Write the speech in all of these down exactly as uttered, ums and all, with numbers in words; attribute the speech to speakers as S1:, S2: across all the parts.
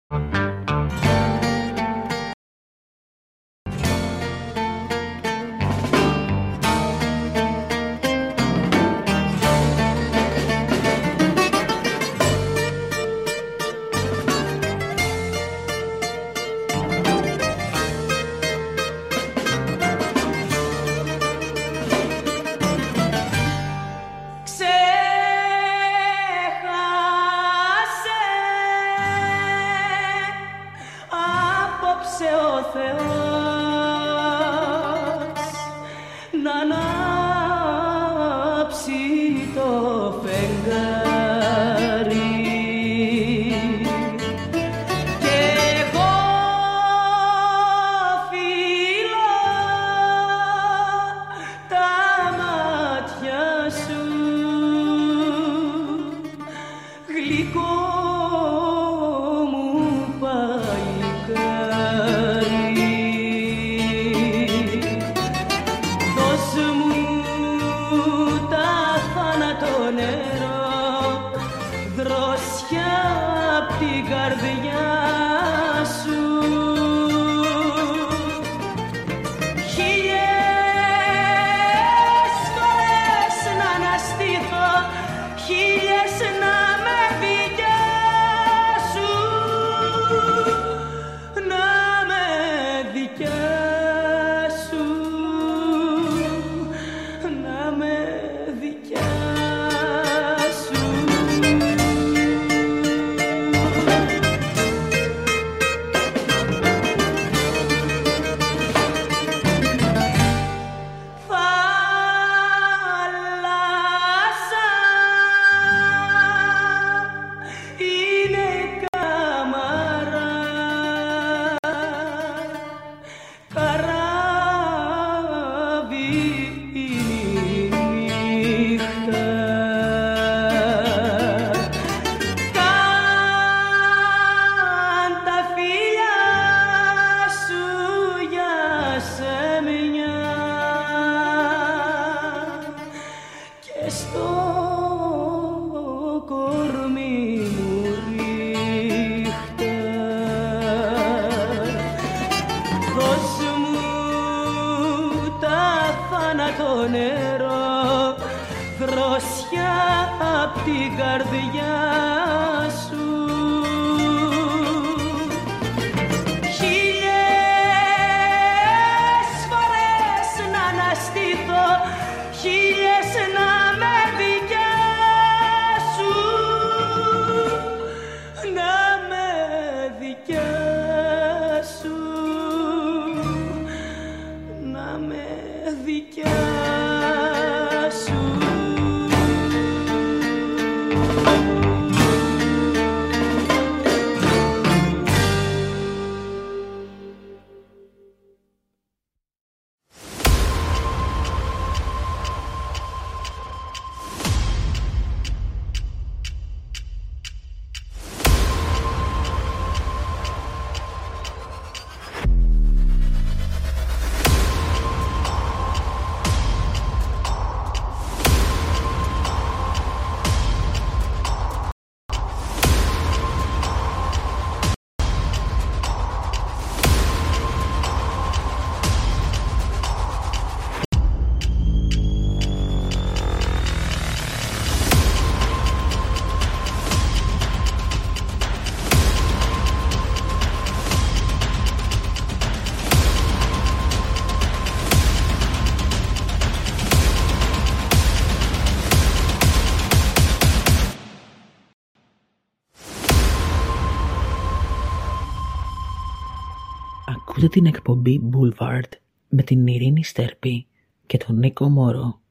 S1: Ακούτε την εκπομπή Boulevard με την Ειρήνη Στέρπη και τον Νίκο Μόρο.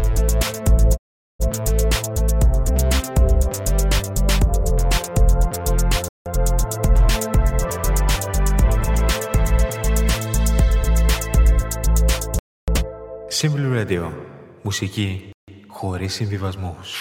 S2: Simple Radio. Μουσική χωρίς συμβιβασμούς.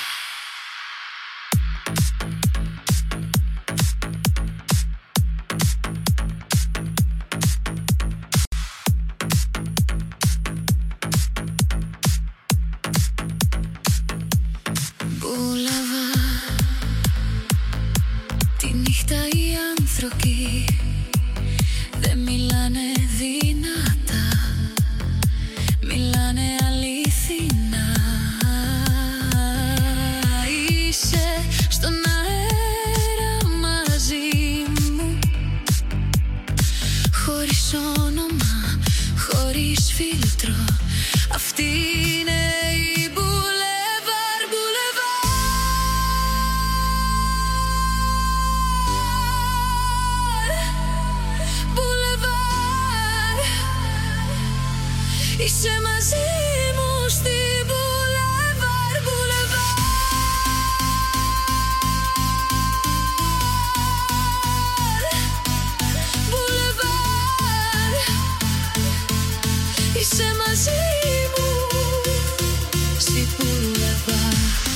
S3: Boulevard, τη Τη νύχτα οι άνθρωποι δεν μιλάνε δυνατά, μιλάνε αληθινά. Είσαι στον αέρα μαζί μου, χωρίς όνομα, χωρίς φίλτρο. Αυτή είναι η Boulevard, Boulevard. Boulevard. Είσαι μαζί μου στη Boulevard, Boulevard. Boulevard. Είσαι μαζί μου στη Boulevard.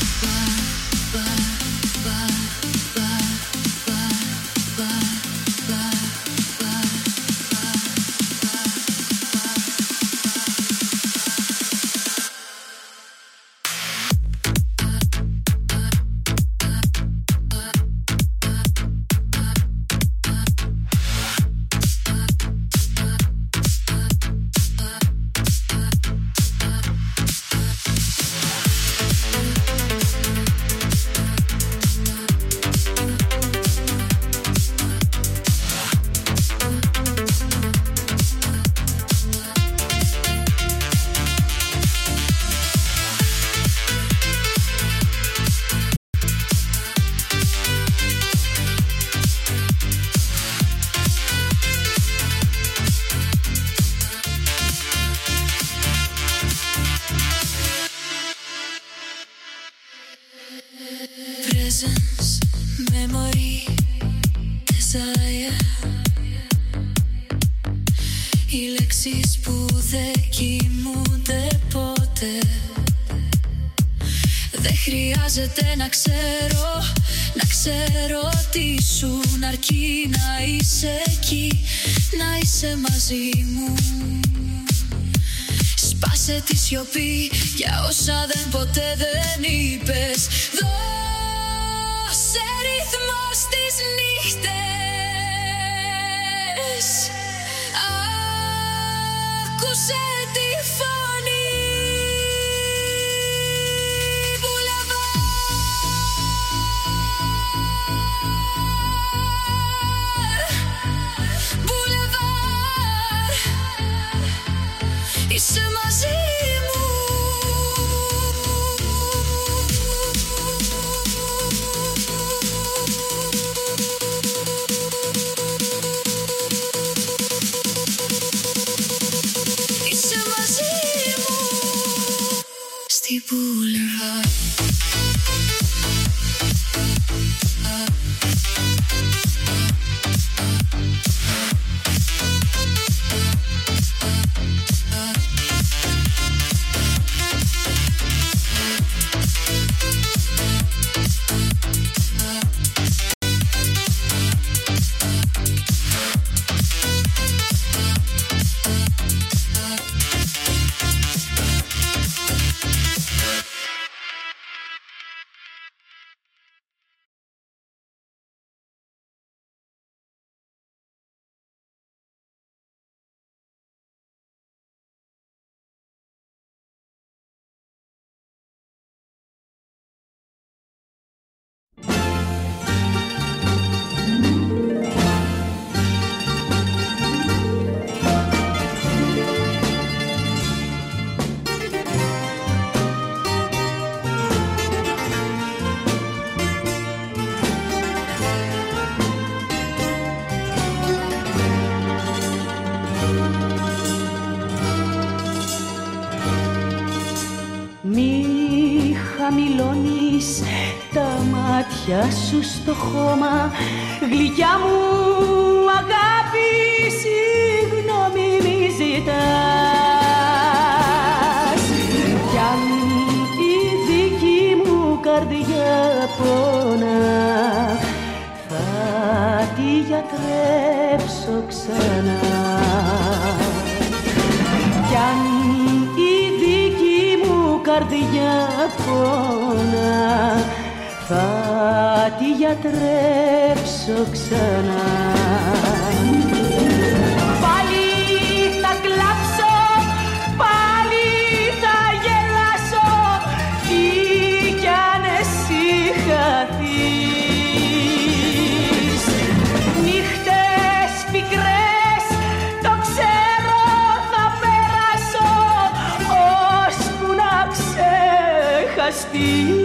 S3: Presence, memory, desire. Οι λέξεις που δεν κοιμούνται ποτέ. Δεν χρειάζεται να ξέρω, να ξέρω τι σου, αρκεί να είσαι εκεί, να είσαι μαζί μου. Σπάσε τη σιωπή για όσα δεν ποτέ δεν είπες. Δώσε ρυθμό στις νύχτες, άκουσε τη φωνή. Boulevard, Boulevard. Είσαι μαζί μου. Είσαι μαζί μου στη Boulevard.
S4: χαμηλώνεις τα μάτια σου στο χώμα. Γλυκιά μου αγάπη, συγγνώμη μη ζητάς. Κι αν η δική μου καρδιά πόνα, θα τη γιατρέψω ξανά. Κι αν η δική μου καρδιά πόνα, θα θα τη γιατρέψω ξανά. Πάλι θα κλάψω, πάλι θα γελάσω, τι κι αν εσύ χαθείς. Νύχτες πικρές, το ξέρω θα περάσω, ώσπου να ξεχαστείς.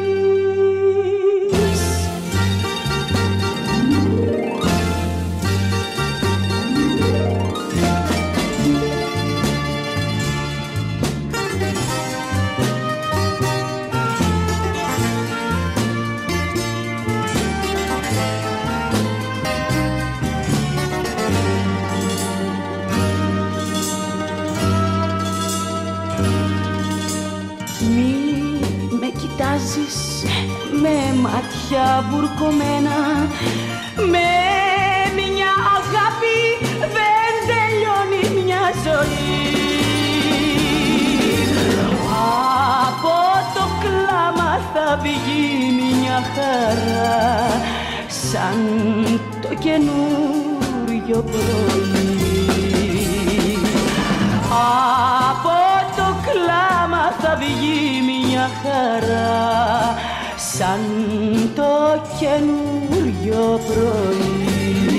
S4: Με μάτια βουρκωμένα, με μια αγάπη δεν τελειώνει μια ζωή. Από το κλάμα θα βγει μια χαρά, σαν το καινούριο πρωί. Από το κλάμα θα βγει μια χαρά, σαν το καινούριο πρωί.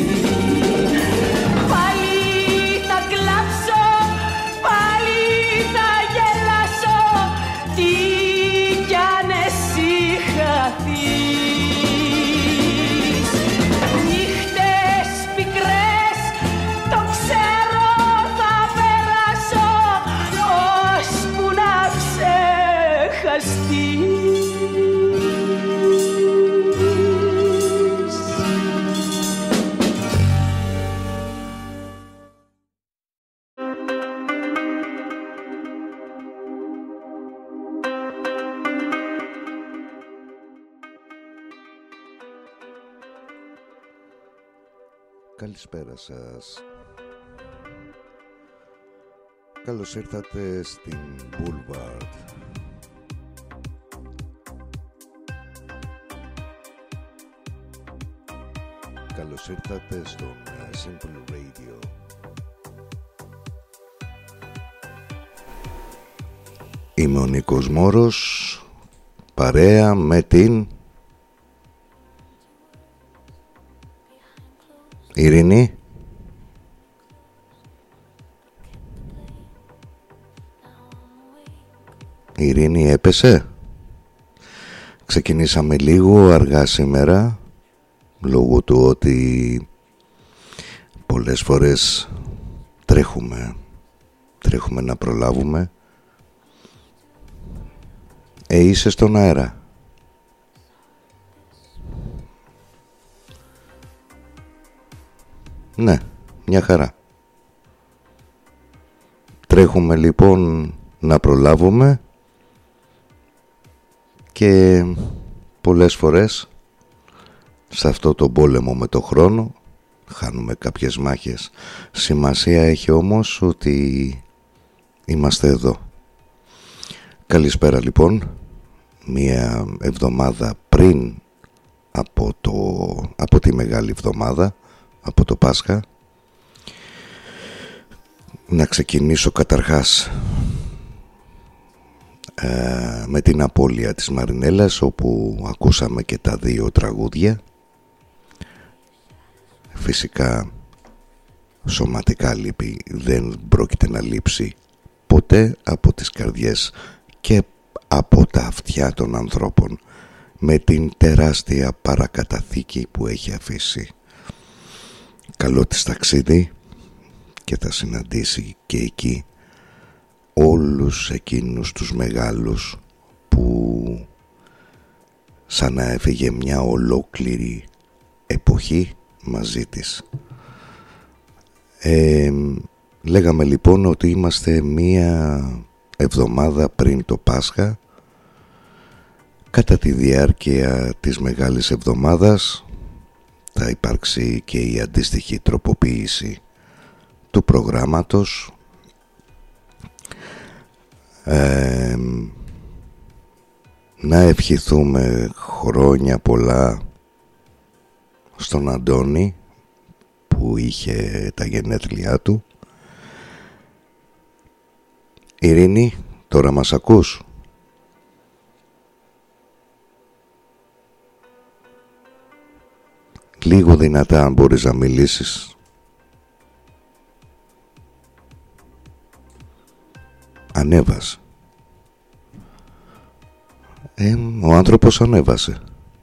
S4: Πάλι θα κλάψω, πάλι θα γελάσω, τι κι αν εσύ χαθείς. Νύχτες πικρές, το ξέρω θα περάσω, ώσπου να ξεχαστείς.
S5: Καλησπέρα σας. Καλώς ήρθατε στην Boulevard. Καλώς ήρθατε στον Simple Radio. Είμαι ο Νίκος Μόρος, παρέα με την Ειρήνη. Η Ειρήνη έπεσε. Ξεκινήσαμε λίγο αργά σήμερα, λόγω του ότι πολλές φορές τρέχουμε Τρέχουμε να προλάβουμε. Ε, είσαι στον αέρα. Ναι, μια χαρά. Τρέχουμε λοιπόν να προλάβουμε και πολλές φορές σε αυτό το πόλεμο με το χρόνο χάνουμε κάποιες μάχες. Σημασία έχει όμως ότι είμαστε εδώ. Καλησπέρα λοιπόν. Μια εβδομάδα πριν από, το, από τη Μεγάλη Εβδομάδα, από το Πάσχα. Να ξεκινήσω καταρχάς ε, με την απώλεια της Μαρινέλας, όπου ακούσαμε και τα δύο τραγούδια. Φυσικά σωματικά λύπη δεν πρόκειται να λείψει ποτέ από τις καρδιές και από τα αυτιά των ανθρώπων, με την τεράστια παρακαταθήκη που έχει αφήσει. Καλό της ταξίδι και θα συναντήσει και εκεί όλους εκείνους τους μεγάλους που σαν να έφυγε μια ολόκληρη εποχή μαζί της. Ε, λέγαμε λοιπόν ότι είμαστε μία εβδομάδα πριν το Πάσχα. Κατά τη διάρκεια της Μεγάλης Εβδομάδας θα υπάρξει και η αντίστοιχη τροποποίηση του προγράμματος. Ε, να ευχηθούμε χρόνια πολλά στον Αντώνη που είχε τα γενέθλιά του. Ειρήνη, τώρα μας ακούς? Λίγο δυνατά αν μπορείς να μιλήσεις. Ανέβασε. Ε, ο άνθρωπος ανέβασε.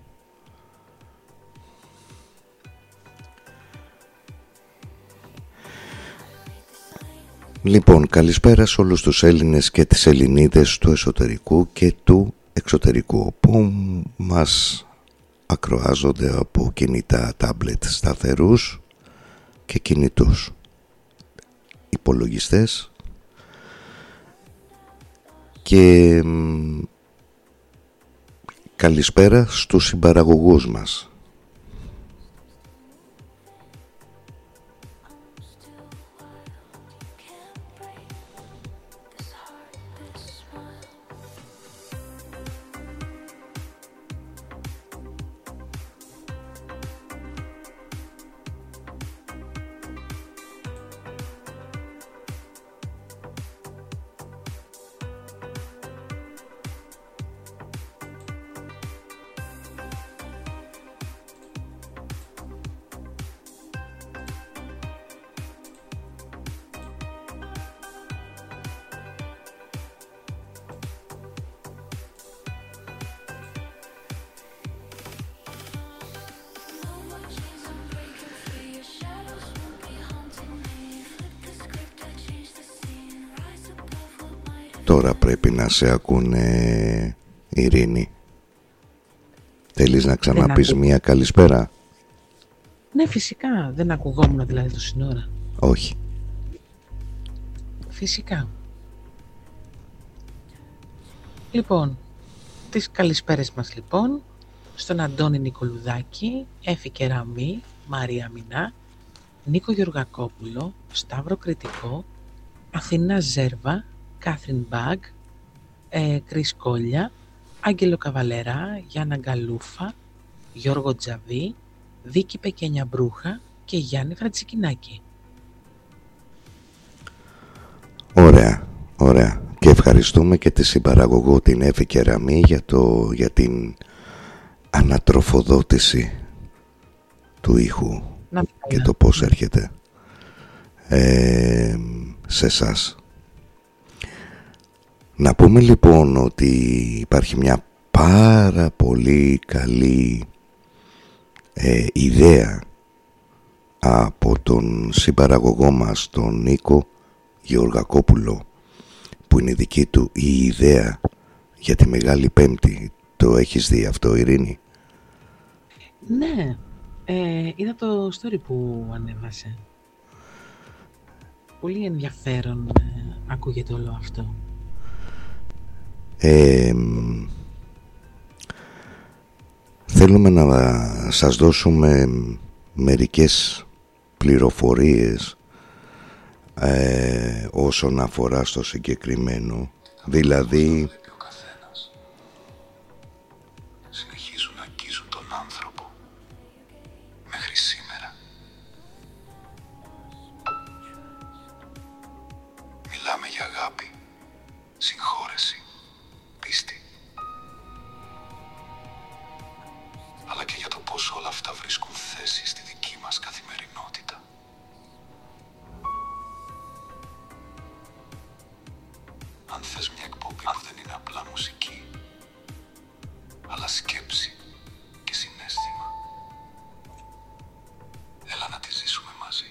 S5: Λοιπόν, καλησπέρα σε όλους τους Έλληνες και τις Ελληνίδες του εσωτερικού και του εξωτερικού που μας ακροάζονται από κινητά τάμπλετ σταθερούς και κινητούς υπολογιστές και καλησπέρα στους συμπαραγωγούς μας. Τώρα πρέπει να σε ακούνε, Ειρήνη. Θέλεις να ξαναπείς μία καλησπέρα?
S1: Ναι, φυσικά. Δεν ακουγόμουν δηλαδή το σύνορα.
S5: Όχι.
S1: Φυσικά. Λοιπόν, τις καλησπέρες μας λοιπόν στον Αντώνη Νικολουδάκη, Έφη Κεραμή, Μαρία Μινά, Νίκο Γεωργακόπουλο, Σταύρο Κρητικό, Αθηνά Ζέρβα, Κάθριν Μπάγκ, ε, Κρίς Κόλια, Άγγελο Καβαλερά, Γιάννα Γκαλούφα, Γιώργο Τζαβί, Δίκη Πεκένια Μπρούχα και Γιάννη Φραντζικινάκη.
S5: Ωραία, ωραία. Και ευχαριστούμε και τη συμπαραγωγό την Έφη Κεραμή για, το, για την ανατροφοδότηση του ήχου να, και το πώς έρχεται ε, σε εσάς. Να πούμε λοιπόν ότι υπάρχει μια πάρα πολύ καλή ε, ιδέα από τον συμπαραγωγό μας, τον Νίκο Γεωργακόπουλο, που είναι δική του η ιδέα για τη Μεγάλη Πέμπτη. Το έχεις δει αυτό, Ειρήνη?
S1: Ναι, ε, είδα το story που ανέβασε. Πολύ ενδιαφέρον ε, ακούγεται όλο αυτό.
S5: Ε, θέλουμε να σας δώσουμε μερικές πληροφορίες ε, όσον αφορά στο συγκεκριμένο. Δηλαδή
S6: συνεχίζουν να αγγίζουν τον άνθρωπο μέχρι σήμερα. Μιλάμε για αγάπη, συγχώρεση, πίστη, αλλά και για το πώς όλα αυτά βρίσκουν θέση στη δική μας καθημερινότητα. Αν θες μια εκπομπή που δεν είναι απλά μουσική, αλλά σκέψη και συναίσθημα, έλα να τη ζήσουμε μαζί.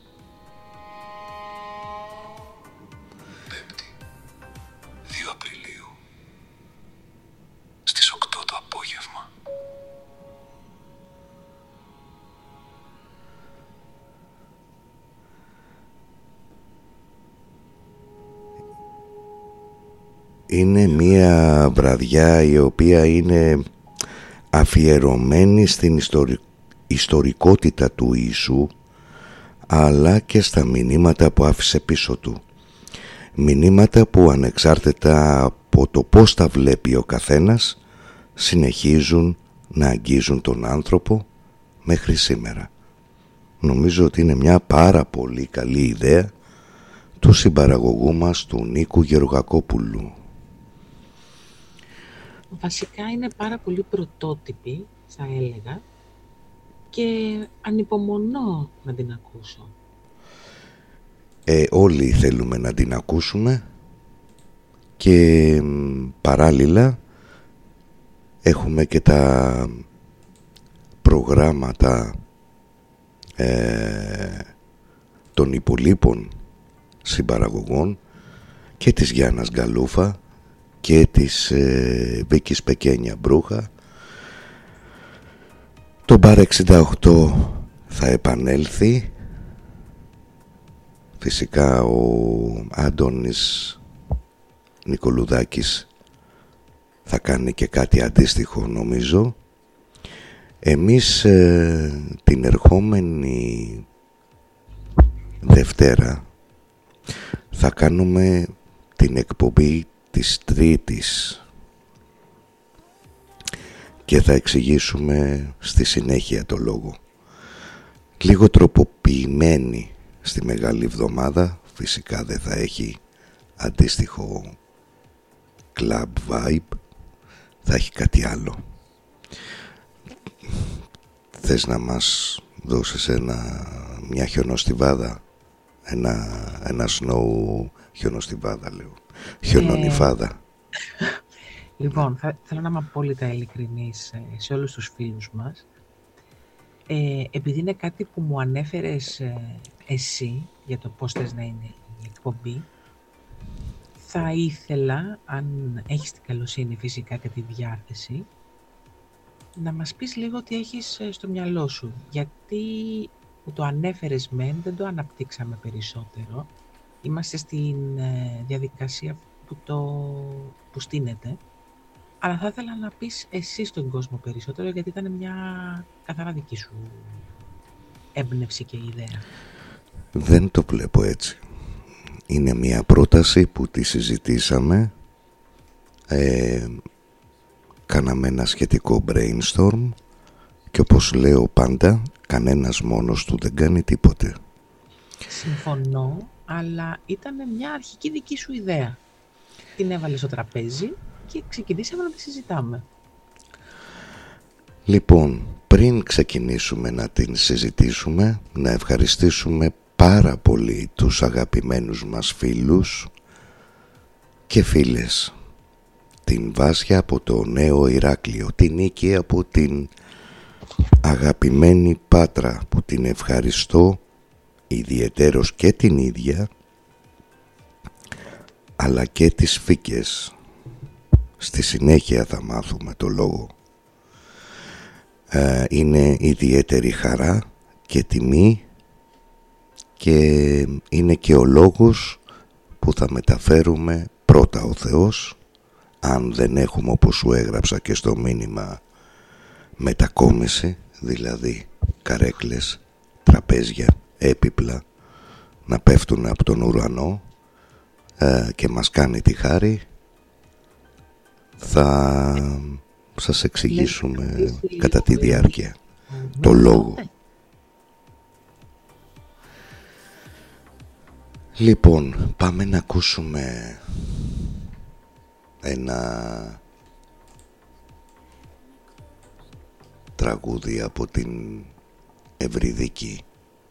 S6: Πέμπτη, δύο Απριλίου, στις οκτώ το απόγευμα.
S5: είναι μια βραδιά η οποία είναι αφιερωμένη στην ιστορι... ιστορικότητα του Ιησού, αλλά και στα μηνύματα που άφησε πίσω του. Μηνύματα που ανεξάρτητα από το πώς τα βλέπει ο καθένας συνεχίζουν να αγγίζουν τον άνθρωπο μέχρι σήμερα. Νομίζω ότι είναι μια πάρα πολύ καλή ιδέα του συμπαραγωγού μας, του Νίκου Γεωργακόπουλου.
S1: Βασικά είναι πάρα πολύ πρωτότυπη, θα έλεγα, και ανυπομονώ να την ακούσω.
S5: Ε, όλοι θέλουμε να την ακούσουμε και παράλληλα έχουμε και τα προγράμματα ε, των υπολείπων συμπαραγωγών και της Γιάννας Γκαλούφα και της ε, Βίκης Πεκένια Μπρούχα. Το Μπαρ εξήντα οκτώ θα επανέλθει. Φυσικά ο Άντωνης Νικολουδάκης θα κάνει και κάτι αντίστοιχο, νομίζω. Εμείς ε, την ερχόμενη Δευτέρα θα κάνουμε την εκπομπή της Τρίτης και θα εξηγήσουμε στη συνέχεια το λόγο. Λίγο τροποποιημένη στη Μεγάλη Εβδομάδα, φυσικά δεν θα έχει αντίστοιχο club vibe, θα έχει κάτι άλλο. Θες να μας δώσεις ένα, μια χιονοστιβάδα, ένα, ένα snow χιονοστιβάδα λέω, χιονονιφάδα.
S1: Ε, λοιπόν, θα, θέλω να είμαι απόλυτα ειλικρινής σε όλους τους φίλους μας. Ε, επειδή είναι κάτι που μου ανέφερες ε, εσύ για το πώς θες να είναι η εκπομπή, θα ήθελα, αν έχεις την καλοσύνη φυσικά και τη διάθεση, να μας πεις λίγο τι έχεις στο μυαλό σου. Γιατί που το ανέφερες μεν, δεν το αναπτύξαμε περισσότερο. Είμαστε στην ε, διαδικασία που, το, που στείνεται. Αλλά θα ήθελα να πεις εσύ στον κόσμο περισσότερο, γιατί ήταν μια καθαρά δική σου έμπνευση και ιδέα.
S5: Δεν το βλέπω έτσι. Είναι μια πρόταση που τη συζητήσαμε. Ε, κάναμε ένα σχετικό brainstorm και όπως λέω πάντα, κανένας μόνος του δεν κάνει τίποτε.
S1: Συμφωνώ, αλλά ήταν μια αρχική δική σου ιδέα. Την έβαλες στο τραπέζι και ξεκινήσαμε να τη συζητάμε.
S5: Λοιπόν, πριν ξεκινήσουμε να την συζητήσουμε, να ευχαριστήσουμε πάρα πολύ τους αγαπημένους μας φίλους και φίλες. Την Βάσια από το Νέο Ηράκλειο, την Νίκη από την αγαπημένη Πάτρα, που την ευχαριστώ ιδιαιτέρως και την ίδια, αλλά και τις Φίκες. Στη συνέχεια θα μάθουμε το λόγο. Ε, είναι ιδιαίτερη χαρά και τιμή και είναι και ο λόγος που θα μεταφέρουμε πρώτα ο Θεός, αν δεν έχουμε, όπως σου έγραψα και στο μήνυμα, μετακόμιση, δηλαδή καρέκλες, τραπέζια, έπιπλα να πέφτουν από τον ουρανό ε, και μας κάνει τη χάρη, θα σας εξηγήσουμε κατά τη διάρκεια το λόγο. Λοιπόν, πάμε να ακούσουμε ένα τραγούδι από την Ευρυδίκη.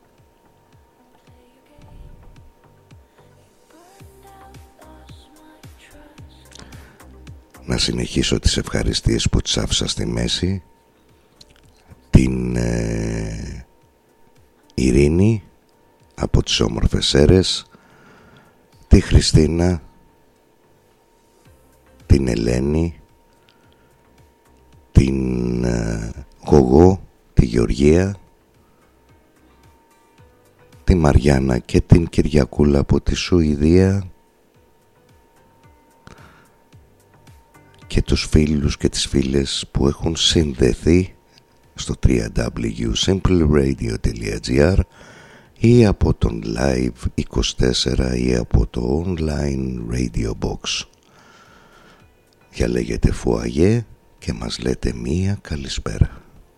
S5: Να συνεχίσω τις ευχαριστίες που τις άφησα στη μέση. Την ε, Ειρήνη από τις Όμορφες Σέρες, τη Χριστίνα, την Ελένη, την ε, Γογό, τη Γεωργία, τη Μαριάννα και την Κυριακούλα από τη Σουηδία, και τους φίλους και τις φίλες που έχουν συνδεθεί στο double-u double-u double-u τελεία simple radio τελεία gr ή από τον Live είκοσι τέσσερα ή από το online radio box. Διαλέγετε Φουαγέ και μας λέτε μία καλησπέρα.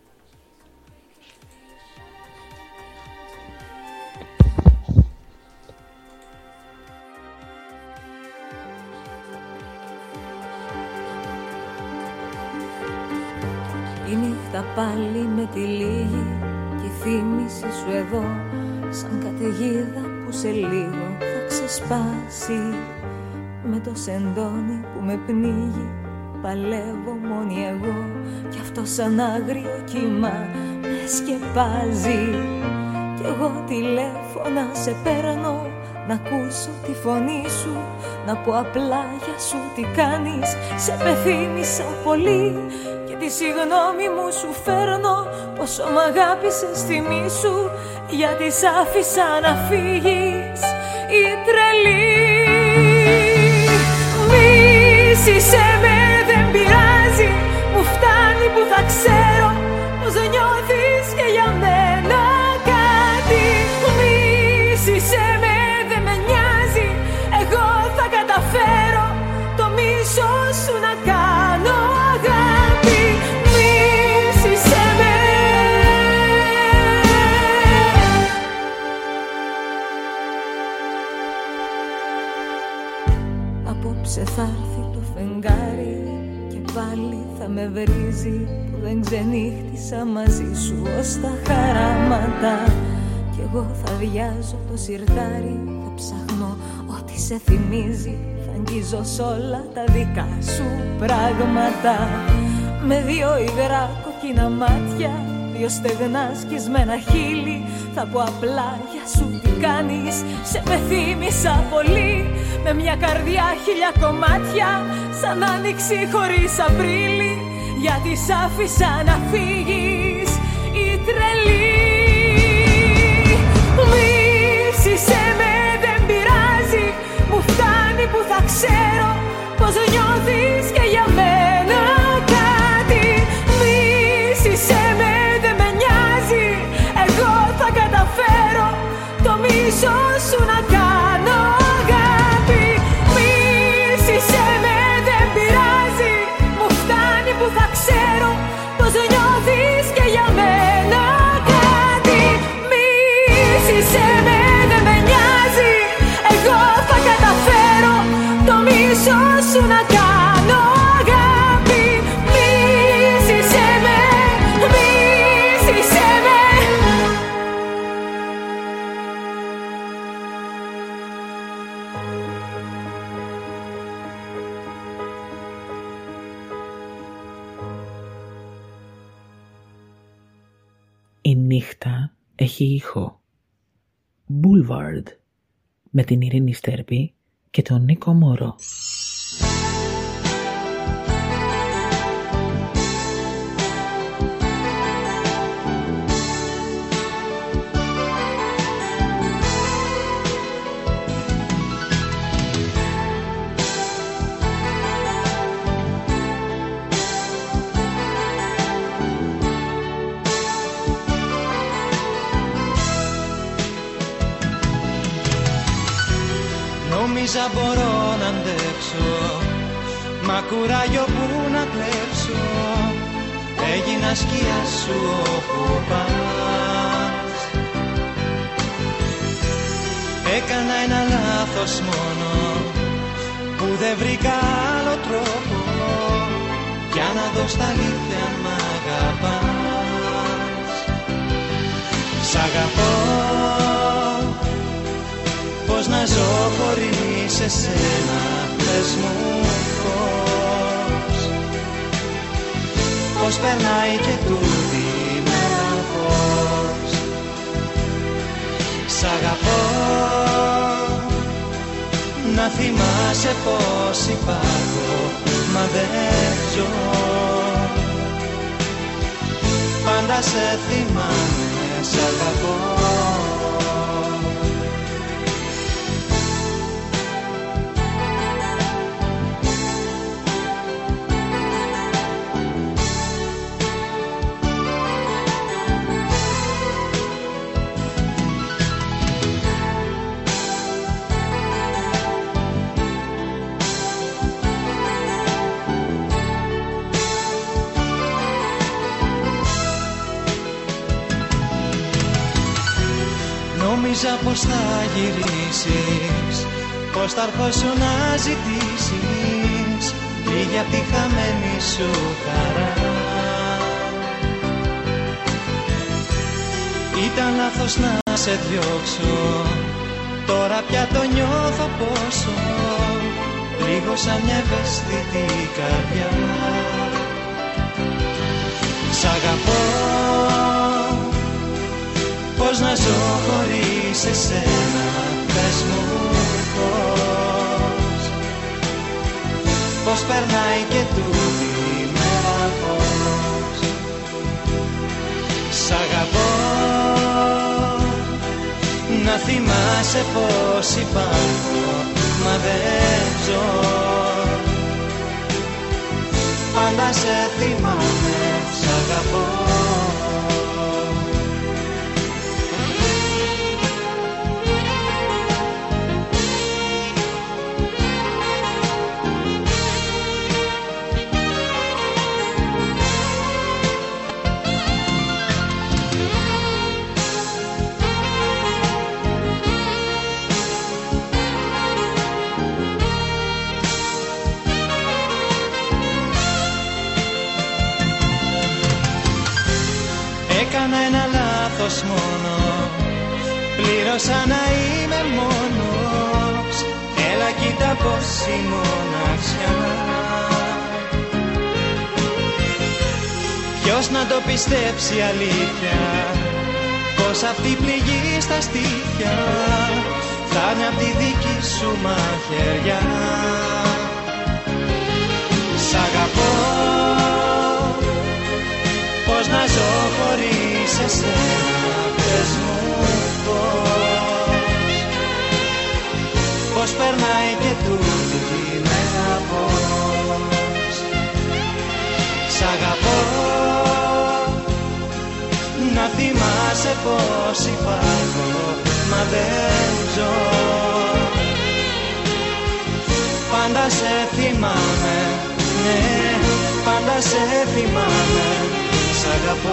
S7: Η νύχτα πάλι με τη λίγη και η θύμηση σου εδώ, σαν καταιγίδα που σε λίγο θα ξεσπάσει. Με το σεντόνι που με πνίγει παλεύω μόνη εγώ, κι αυτό σαν άγριο κύμα με σκεπάζει. Κι εγώ τηλέφωνα σε παίρνω, να ακούσω τη φωνή σου, να πω απλά για σου τι κάνεις. Σε πεθύμισα πολύ και τη συγγνώμη μου σου φέρνω, πόσο μ' αγάπησες τιμή σου, γιατί σ' άφησα να φύγεις η τρελή. Μίσησέ με, δεν πειράζει, μου φτάνει που θα ξέρω πως νιώθεις και για μένα κάτι. Μίσησέ με, δεν με νοιάζει, εγώ θα καταφέρω το μίσο σου να κάνω αγάπη. Μίσησέ με. Απόψε θα έρθει το φεγγάρι και πάλι θα με βρίζει που δεν ξενύχτησα μαζί σου ως τα χαράματα. Κι εγώ θα αδειάζω το σιρτάρι, θα ψάχνω ό,τι σε θυμίζει, θα αγγίζω σ' όλα τα δικά σου πράγματα. Με δύο υγρά κοκκίνα μάτια, δύο στεγνά σκισμένα χείλη, θα πω απλά για σου τι κάνεις. Σε πεθύμισα πολύ, με μια καρδιά χίλια κομμάτια, σαν άνοιξη χωρίς Απρίλη, γιατί σ' άφησα να φύγεις η τρελή. Μίσησέ με, δεν πειράζει, μου φτάνει που θα ξέρω πως νιώθεις και για μένα κάτι. Μίσησέ με, δεν με νοιάζει, εγώ θα καταφέρω το μίσο σου να κάνω αγάπη. Μίσησέ με, δεν πειράζει, μου φτάνει που θα ξέρω πως νιώθεις και για μένα κάτι. Μίσησέ με, δεν με νοιάζει, εγώ θα καταφέρω το μίσο σου να κάνω αγάπη. Μίσησέ με, μίσησέ με.
S1: Η νύχτα έχει ήχο. Boulevard με την Ειρήνη Στέρπη και τον Νίκο Μόρο.
S8: Νόμιζα μπορώ να αντέξω, μα κουράγιο που να κλέψω, έγινα σκιά σου όπου πας. Έκανα ένα λάθος μόνο, που δεν βρήκα άλλο τρόπο, για να δω στα αλήθεια αν μ' αγαπάς. Σ' αγαπώ, πώς να ζω χωρίς εσένα, πες μου πώς. Πώς περνάει και τούτη η μέρα πώς. Σ' αγαπώ, να θυμάσαι πως υπάρχω, μα δεν ζω. Πάντα σε θυμάμαι, σ' αγαπώ. Νόμιζα πως θα γυρίσεις, πως θα έρχεσαι να ζητήσεις λίγη απ' τη χαμένη σου χαρά. Ήταν λάθος να σε διώξω, τώρα πια το νιώθω πόσο λίγο σαν μια ευαίσθητη καρδιά. Σ' αγαπώ, πώς να ζω χωρίς εσένα, πες μου πώς, πώς περνάει και τούτη η μέρα πώς. Σ' αγαπώ, να θυμάσαι πως υπάρχω, μα δεν ζω. Πάντα σε θυμάμαι, σ' αγαπώ. Έκανα ένα λάθος μόνο, πλήρωσα να είμαι μόνος. Έλα κοίτα πως η μοναξιά, ποιος να το πιστέψει αλήθεια, πως αυτή πληγή στα στήθια θα είναι απ' τη δική σου μαχαιριά. Σ' αγαπώ, πώς να ζω χωρίς εσένα, πες μου πώς, πώς περνάει και τούτη η μέρα πώς. Σ' αγαπώ, να θυμάσαι πως υπάρχω, μα δεν ζω. Πάντα σε θυμάμαι, ναι, πάντα σε θυμάμαι, σ' αγαπώ.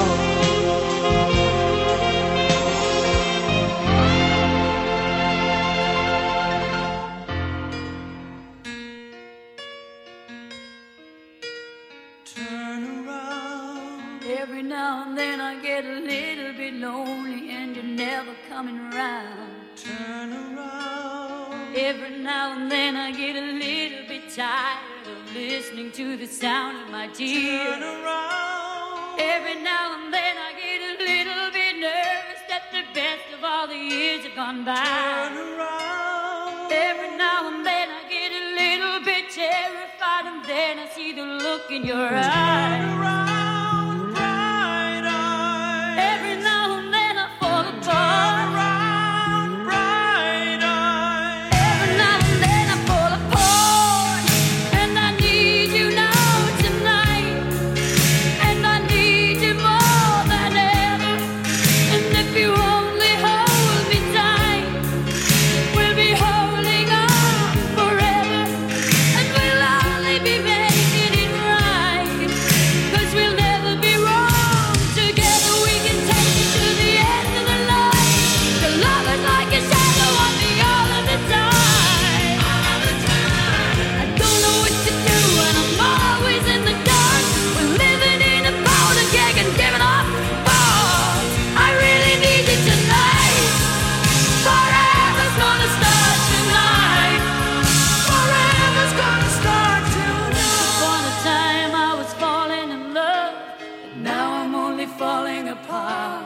S3: Turn around. Every now and then I get a little bit lonely and you're never coming around.
S8: Turn around.
S3: Every now and then I get a little bit tired of listening to the sound of my tears.
S8: Turn around.
S3: Every now and then I get a little bit nervous that the best of all the years have gone by.
S8: Turn around.
S3: Every now and then I get a little bit terrified and then I see the look in your eyes.
S8: Turn around, bright eyes.
S3: Every now and then I fall apart.
S8: Turn around, bright eyes.
S3: Every now and then I fall apart. And I need you now tonight. And I need you more than ever. And if you only hold me tight, we'll be holding on forever. And we'll only be making it right. 'Cause we'll never be wrong. Together we can take it to the end of the line. The love is like a shadow on me all of the time. All of the time. I don't know what to do and I'm always in the dark. We're living in a powder keg and giving off balls. I really need you tonight. Forever's gonna start tonight. Forever's gonna start tonight. Upon a time I was falling in love, but now I'm only falling apart.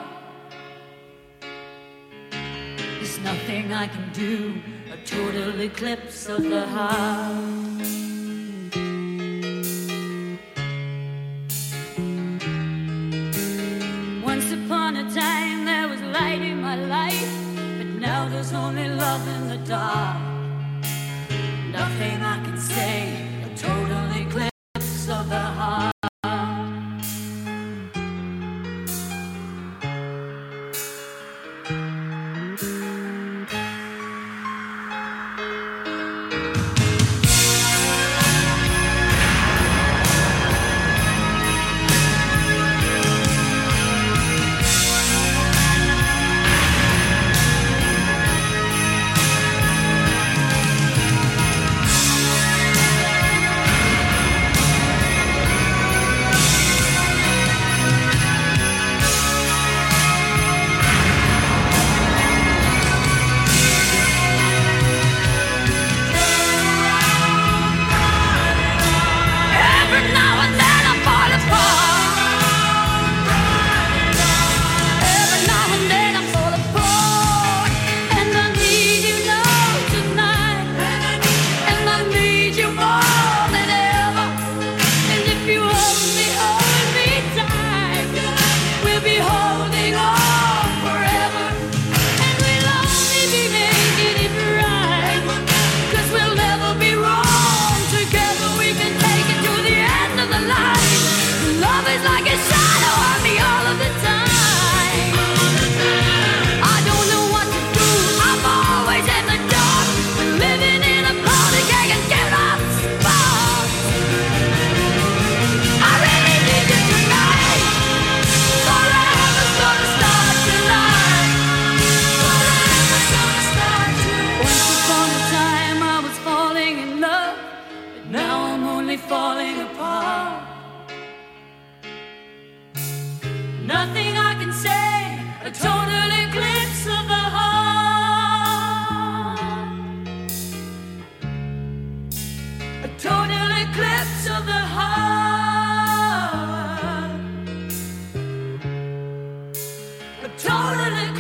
S3: There's nothing I can do, a total eclipse of the heart. Once upon a time there was light in my life, but now there's only love in the dark. Nothing I can say, a total eclipse of the heart.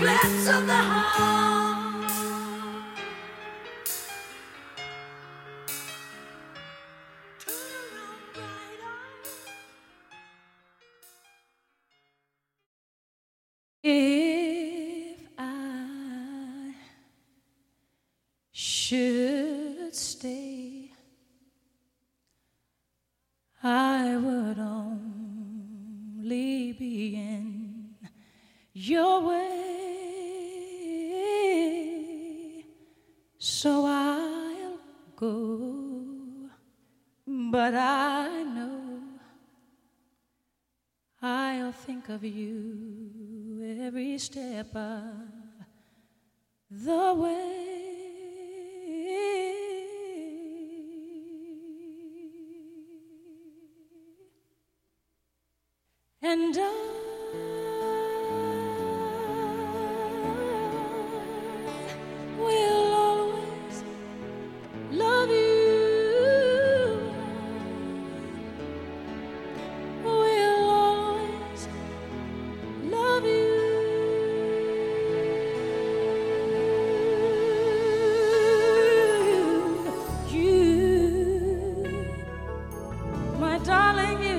S3: triplets of the heart. If I should stay, I would only be in your way, so I'll go, but I know I'll think of you every step of the way. And I will always love you. Will always love you. You, my darling, you.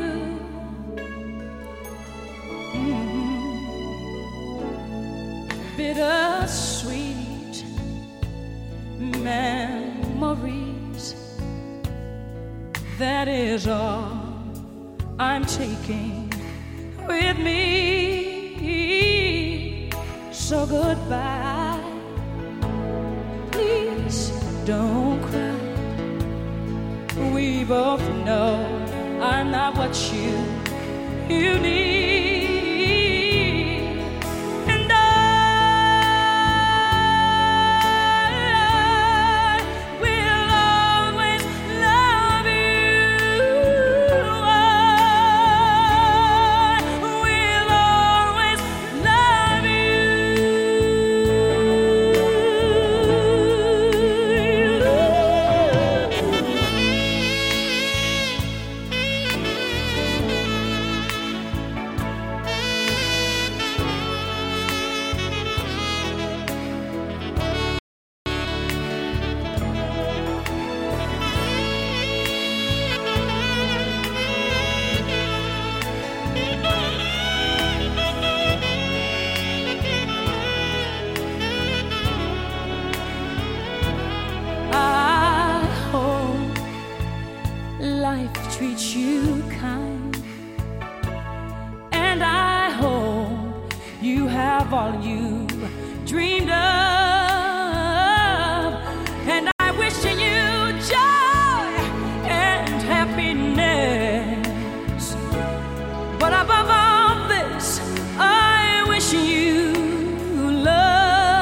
S3: Bittersweet memories, that is all I'm taking with me. So goodbye, please don't cry. We both know I'm not what you, you need. Treat you kind, and I hope you have all you dreamed of, and I wish you joy and happiness, but above all this I wish you love.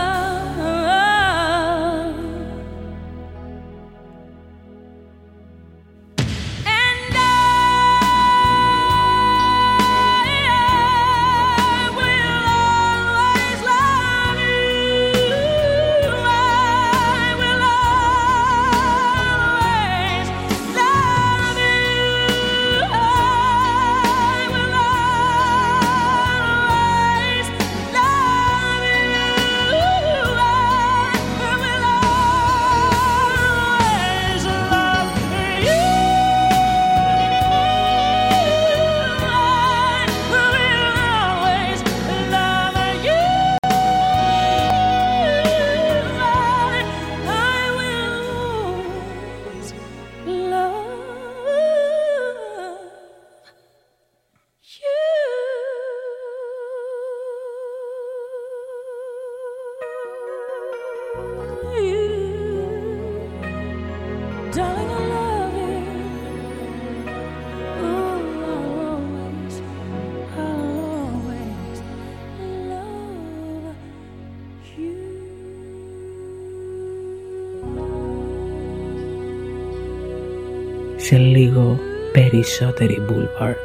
S1: Σε λίγο περισσότερη Boulevard.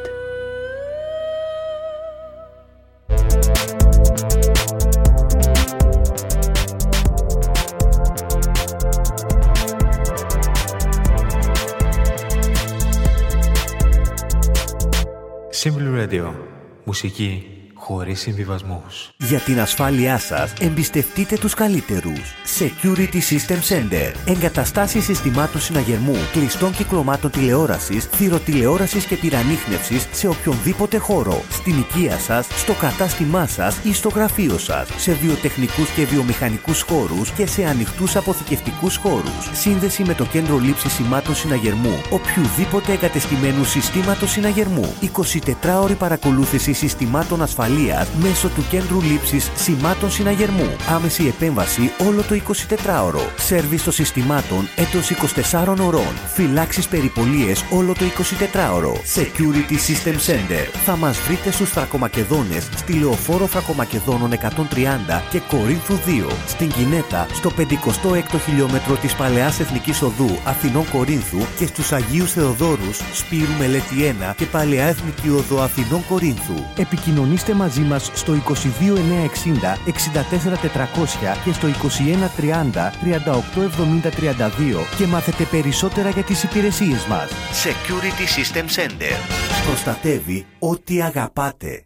S2: Simple Radio. Μουσική χωρίς συμβιβασμούς.
S9: Για την ασφάλειά σας, εμπιστευτείτε τους καλύτερους. Security System Center. Εγκαταστάσεις συστημάτων συναγερμού, κλειστών κυκλωμάτων τηλεόρασης, θηροτηλεόρασης και πυρανίχνευσης σε οποιονδήποτε χώρο. Στην οικία σας, στο κατάστημά σας ή στο γραφείο σας. Σε βιοτεχνικούς και βιομηχανικούς χώρους και σε ανοιχτούς αποθηκευτικούς χώρους. Σύνδεση με το κέντρο λήψης σημάτων συναγερμού οποιουδήποτε εγκατεστημένου συστήματος συναγερμού. εικοσιτετράωρη παρακολούθηση συστημάτων ασφαλείας μέσω του κέντρου λήψης σημάτων συναγερμού. Άμεση επέμβαση όλο το εικοσιτετράωρο. Σέρβις των συστημάτων έτος είκοσι τεσσάρων ωρών. Φυλάξεις περιπολίες όλο το εικοσιτετράωρο. Security System Center. Θα μας βρείτε στους Θρακομακεδόνες, στη Λεωφόρο Θρακομακεδόνων εκατόν τριάντα και Κορίνθου δύο. Στην Κινέτα, στο πενηκοστό έκτο χιλιόμετρο της Παλαιάς Εθνικής Οδού Αθηνών Κορίνθου και στους Αγίους Θεοδόρους, Σπύρου Μελέτη ένα και Παλαιά Εθνική Οδό Αθηνών Κορίνθου. Επικοινωνήστε μαζί μας στο είκοσι δύο εννιακόσια εξήντα εξήντα τέσσερα τετρακόσια και στο είκοσι ένα τριάντα τριάντα οκτώ εβδομήντα τριάντα δύο και μάθετε περισσότερα για τις υπηρεσίες μας. Security System Center. Προστατεύει ό,τι αγαπάτε.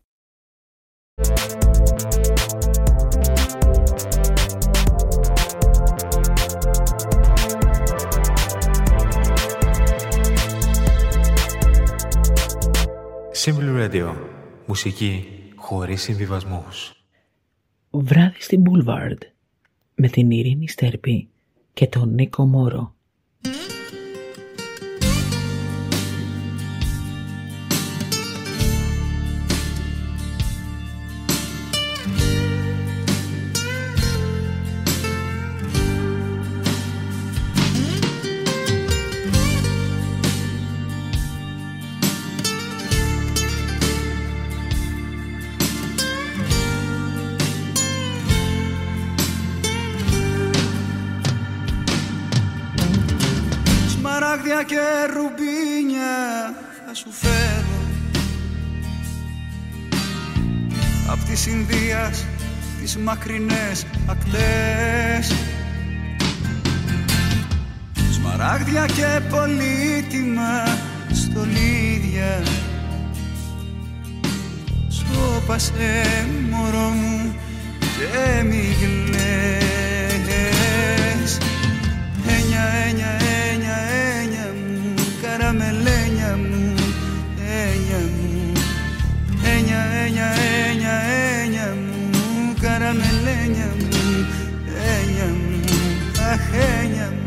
S2: Simple Radio. Μουσική χωρίς συμβιβασμούς.
S1: Βράδυ στην Boulevard με την Ειρήνη Στέρπη και τον Νίκο Μόρο.
S8: Και ρουμπίνια θα σου φέρω απ' της Ινδίας τις μακρινές ακτές. Σμαράγδια και πολύτιμα στολίδια σώπασε μωρό μου και μη γλες. Ένια, ένια, ένια, ένια μου, καραμελένια μου, ένια μου. Ένια, ένια, ένια, ένια μου, καραμελένια μου, ένια μου, αχ, ένια μου.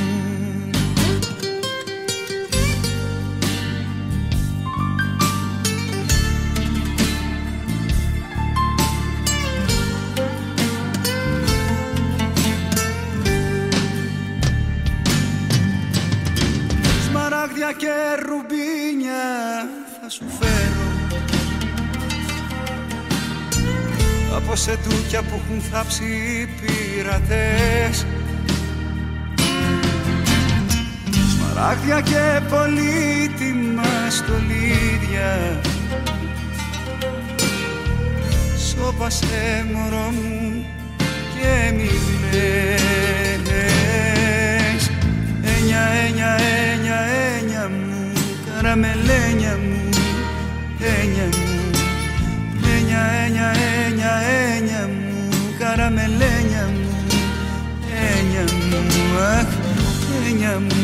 S8: Και ρουμπίνια θα σου φέρω από σεντούκια που έχουν θάψει οι πειρατές. Σμαράγδια και πολύτιμα στολίδια σώπασε μωρό μου και μη λες. Ένια, ένια, ένια, ένια μου, καραμελένια μου, ένια μου. Ένια, ένια, ένια, ένια μου, καραμελένια μου, ένια μου, αχ, ένια μου.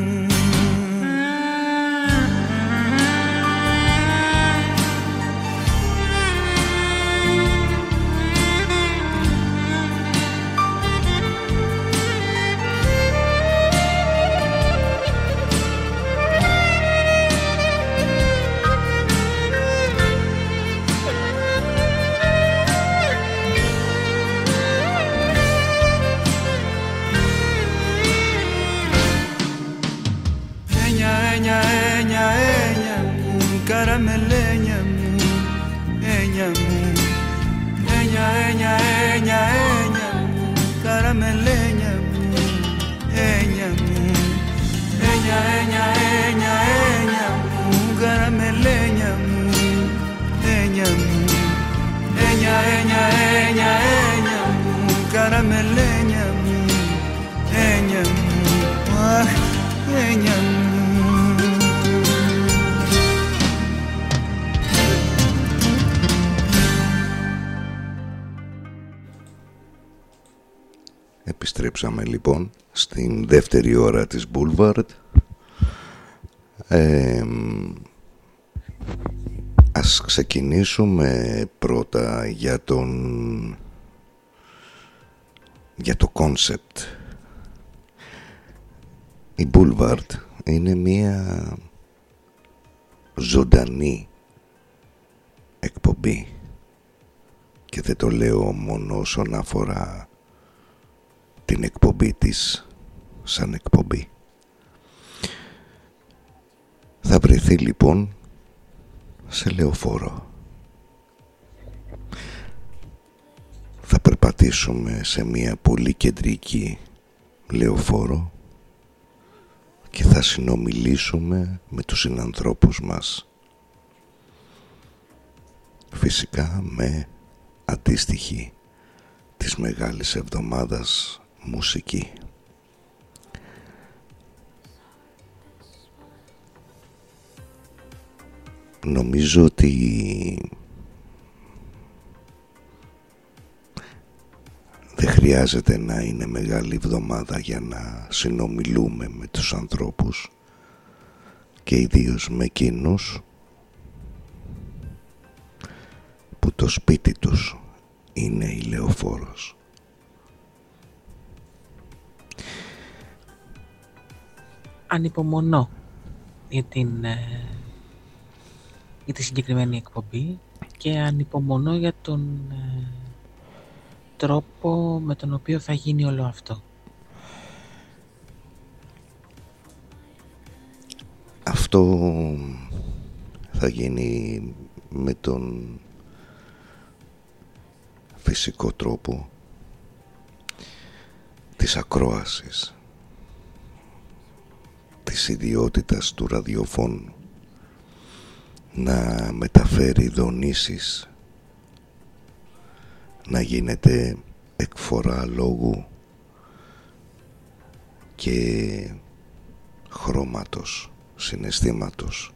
S8: Καραμελένια μου, ένια μου. Ένια, ένια, ένια, ένια μου, καραμελένια μου, ένια μου. Ένια, ένια, ένια, ένια μου, καραμελένια μου, ένια μου. Ένια, ένια, ένια, ένια μου, καραμελένια μου, ένια μου, αχ, ένια μου.
S5: Επιστρέψαμε λοιπόν στην δεύτερη ώρα της Boulevard. Ε, ας ξεκινήσουμε πρώτα για τον για το concept. Η Boulevard είναι μία ζωντανή εκπομπή και δεν το λέω μόνο όσον αφορά την εκπομπή της σαν εκπομπή. Θα βρεθεί λοιπόν σε λεωφόρο. Θα περπατήσουμε σε μια πολύ κεντρική λεωφόρο και θα συνομιλήσουμε με τους συνανθρώπους μας. Φυσικά με αντίστοιχη της Μεγάλης Εβδομάδας μουσική. Νομίζω ότι δεν χρειάζεται να είναι Μεγάλη Εβδομάδα για να συνομιλούμε με τους ανθρώπους και ιδίως με εκείνους που το σπίτι τους είναι η λεωφόρος.
S1: Ανυπομονώ για την, για τη συγκεκριμένη εκπομπή και ανυπομονώ για τον ε, τρόπο με τον οποίο θα γίνει όλο αυτό.
S5: Αυτό θα γίνει με τον φυσικό τρόπο της ακρόασης, της ιδιότητας του ραδιοφώνου να μεταφέρει δονήσεις, να γίνεται εκφορά λόγου και χρώματος, συναισθήματος.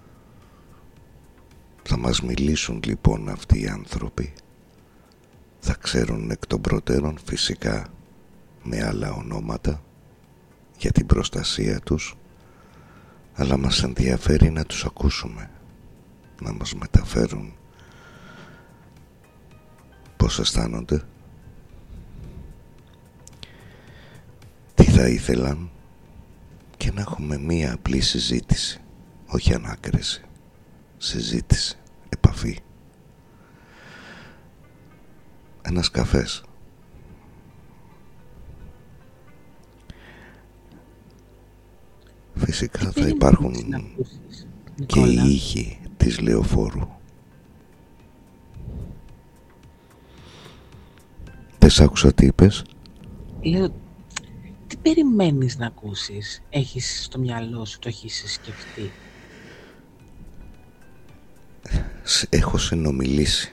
S5: Θα μας μιλήσουν λοιπόν αυτοί οι άνθρωποι. Θα ξέρουν εκ των προτέρων, φυσικά με άλλα ονόματα, για την προστασία τους, αλλά μας ενδιαφέρει να τους ακούσουμε, να μας μεταφέρουν πώς αισθάνονται, τι θα ήθελαν και να έχουμε μία απλή συζήτηση, όχι ανάκριση, συζήτηση, επαφή. Ένας καφές. Φυσικά θα υπάρχουν και οι ήχοι της λεωφόρου. Δεν σ' άκουσα τι είπες.
S1: Λέω, τι περιμένεις να ακούσεις? Έχεις στο μυαλό σου, το έχεις σκεφτεί?
S5: Έχω συνομιλήσει.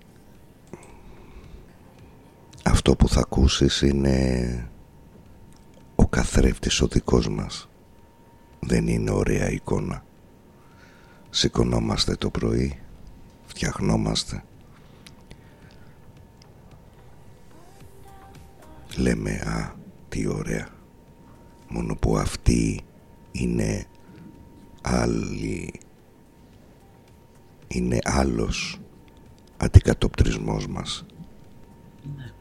S5: Αυτό που θα ακούσεις είναι ο καθρέφτης ο δικός μας. Δεν είναι ωραία εικόνα. Σηκωνόμαστε το πρωί, φτιαχνόμαστε, λέμε α, τι ωραία. Μόνο που αυτή είναι άλλη, είναι άλλος αντικατοπτρισμός μας.
S1: Ναι.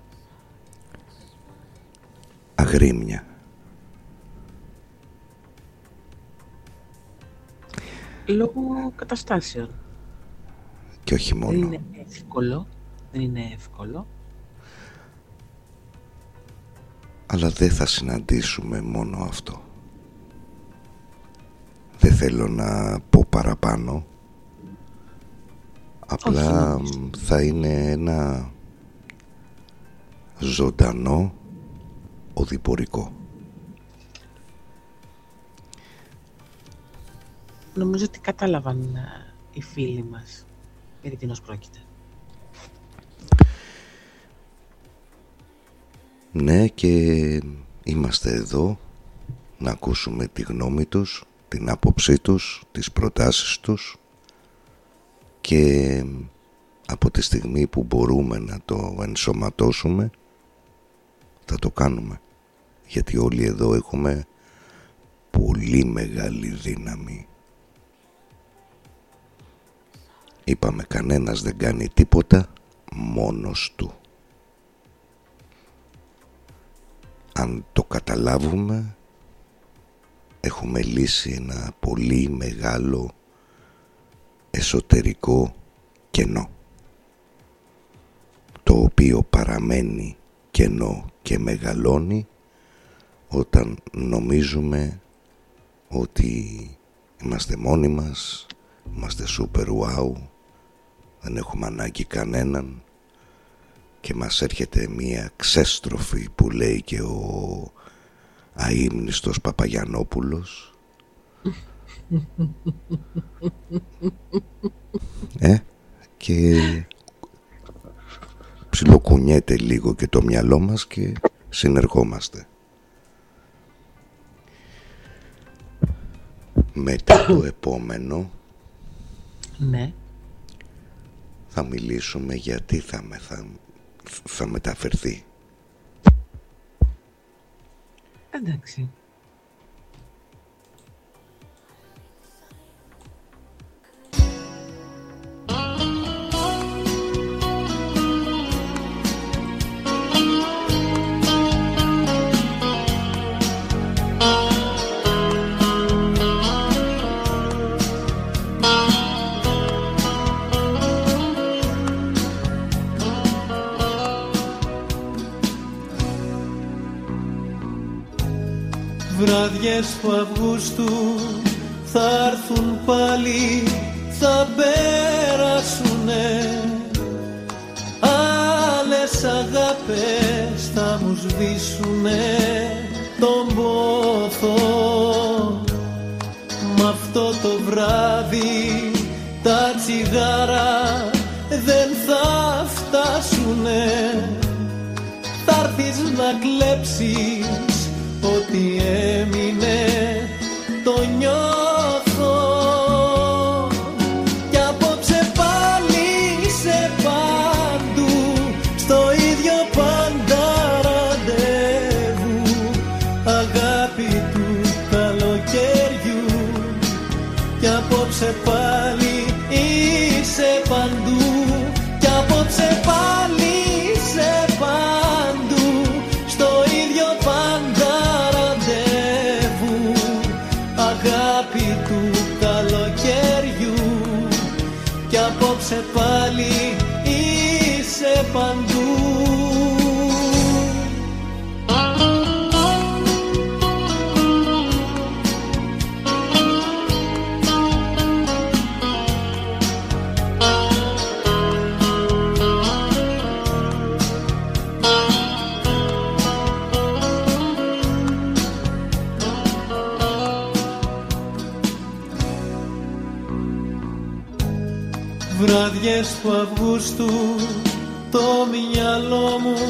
S5: Αγρίμια.
S1: Λόγω καταστάσεων.
S5: Και όχι μόνο.
S1: Δεν είναι εύκολο. Δεν είναι εύκολο.
S5: Αλλά δεν θα συναντήσουμε μόνο αυτό. Δεν θέλω να πω παραπάνω. Απλά όχι, θα είναι ένα ζωντανό οδηπορικό.
S1: Νομίζω ότι κατάλαβαν οι φίλοι μας περί τίνος πρόκειται.
S5: Ναι, και είμαστε εδώ να ακούσουμε τη γνώμη τους, την άποψή τους, τις προτάσεις τους, και από τη στιγμή που μπορούμε να το ενσωματώσουμε θα το κάνουμε, γιατί όλοι εδώ έχουμε πολύ μεγάλη δύναμη. Είπαμε, κανένας δεν κάνει τίποτα μόνος του. Αν το καταλάβουμε, έχουμε λύσει ένα πολύ μεγάλο εσωτερικό κενό, το οποίο παραμένει κενό και μεγαλώνει όταν νομίζουμε ότι είμαστε μόνοι μας, είμαστε super wow, δεν έχουμε ανάγκη κανέναν και μας έρχεται μία ξέστροφη που λέει και ο αείμνηστος Παπαγιαννόπουλος. ε, και ψιλοκουνιέται λίγο και το μυαλό μας και συνεργόμαστε. Μετά το επόμενο,
S1: ναι,
S5: θα μιλήσουμε γιατί θα, με, θα, θα μεταφερθεί.
S1: Εντάξει.
S8: Βράδιες του Αυγούστου θα έρθουν πάλι, θα πέρασουνε. Άλλες αγάπες θα μου σβήσουνε τον πόθο. Μ' αυτό το βράδυ τα τσιγάρα δεν θα φτάσουνε. Θα έρθεις να κλέψεις ό,τι έμεινε, το νιώθω. Κι απόψε πάλι σε παντού, στο ίδιο πάντα ραντεβού. Αγάπη του καλοκαιριού. Κι απόψε πάλι είσαι παντού. Κι απόψε πάλι σε παντού, στο ίδιο πάντα. Αγάπη του καλοκαιριού. Κι απόψε πάλι είσαι παντού. Βράδιες του Αυγούστου το μυαλό μου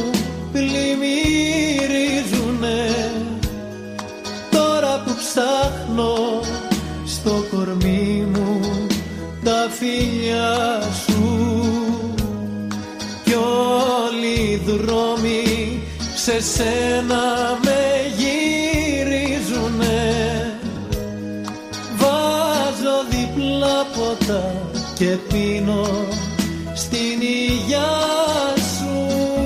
S8: πλημμυρίζουνε. Τώρα που ψάχνω στο κορμί μου τα φιλιά σου, κι όλοι οι δρόμοι σε σένα με γυρίζουνε. Βάζω διπλά ποτά και πίνω στην υγειά σου.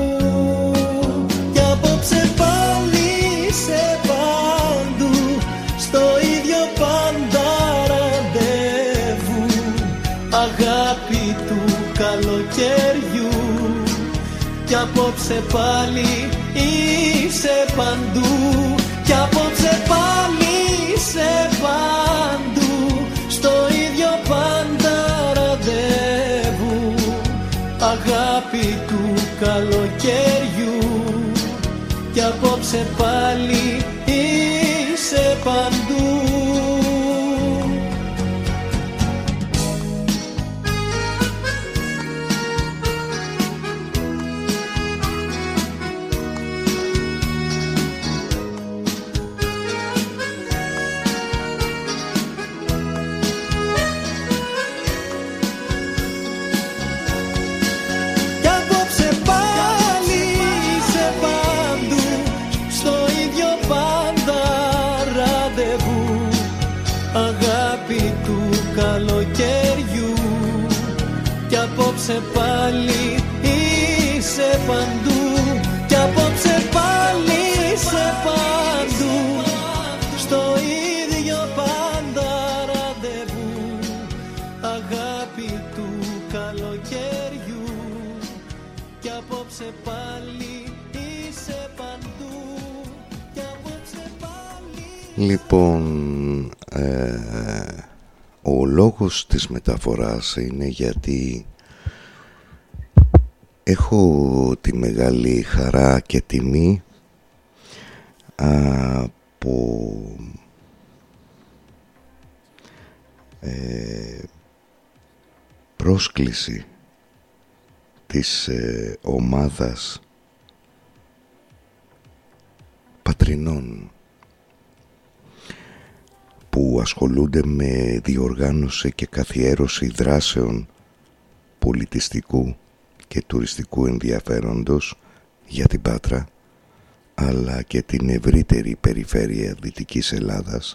S8: Κι απόψε πάλι σε παντού, στο ίδιο πάντα ραντεβού. Αγάπη του καλοκαιριού. Κι απόψε πάλι είσαι παντού. Κι απόψε πάλι είσαι παντού, στο ίδιο πάντα ραντεβού. Αγάπη του καλοκαιριού. Κι απόψε πάλι είσαι παντού. Κι απόψε πάλι είσαι παντού, απόψε πάλι είσαι παντού, κι απόψε πάλι είσαι παντού, στο ίδιο πάντα ραντεβού, αγάπη του καλοκαιριού, κι απόψε πάλι είσαι παντού, κι απόψε πάλι.
S5: Λοιπόν, ε, ο λόγος της μεταφοράς είναι γιατί έχω τη μεγάλη χαρά και τιμή από ε, πρόσκληση της ε, ομάδας πατρινών που ασχολούνται με διοργάνωση και καθιέρωση δράσεων πολιτιστικού και τουριστικού ενδιαφέροντος για την Πάτρα, αλλά και την ευρύτερη περιφέρεια Δυτικής Ελλάδας,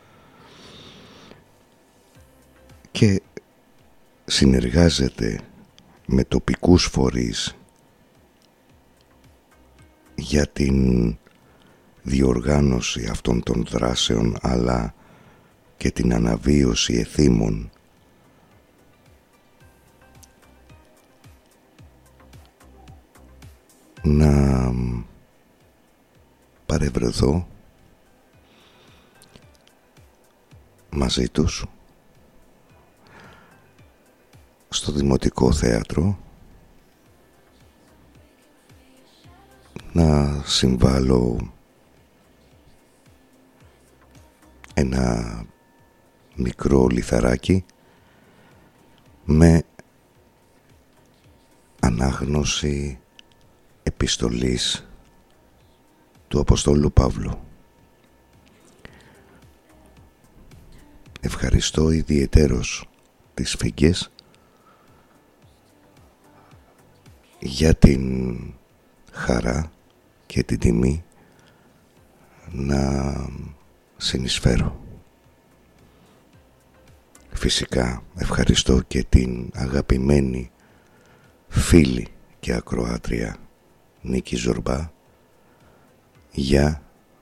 S5: και συνεργάζεται με τοπικούς φορείς για την διοργάνωση αυτών των δράσεων, αλλά και την αναβίωση εθήμων να παρευρεθώ μαζί τους στο Δημοτικό Θέατρο, να συμβάλλω ένα μικρό λιθαράκι με ανάγνωση επιστολής του Αποστόλου Παύλου. Ευχαριστώ ιδιαιτέρως τις Φίγκες για την χαρά και την τιμή να συνεισφέρω. Φυσικά ευχαριστώ και την αγαπημένη φίλη και ακροάτρια Νίκη Ζορμπά για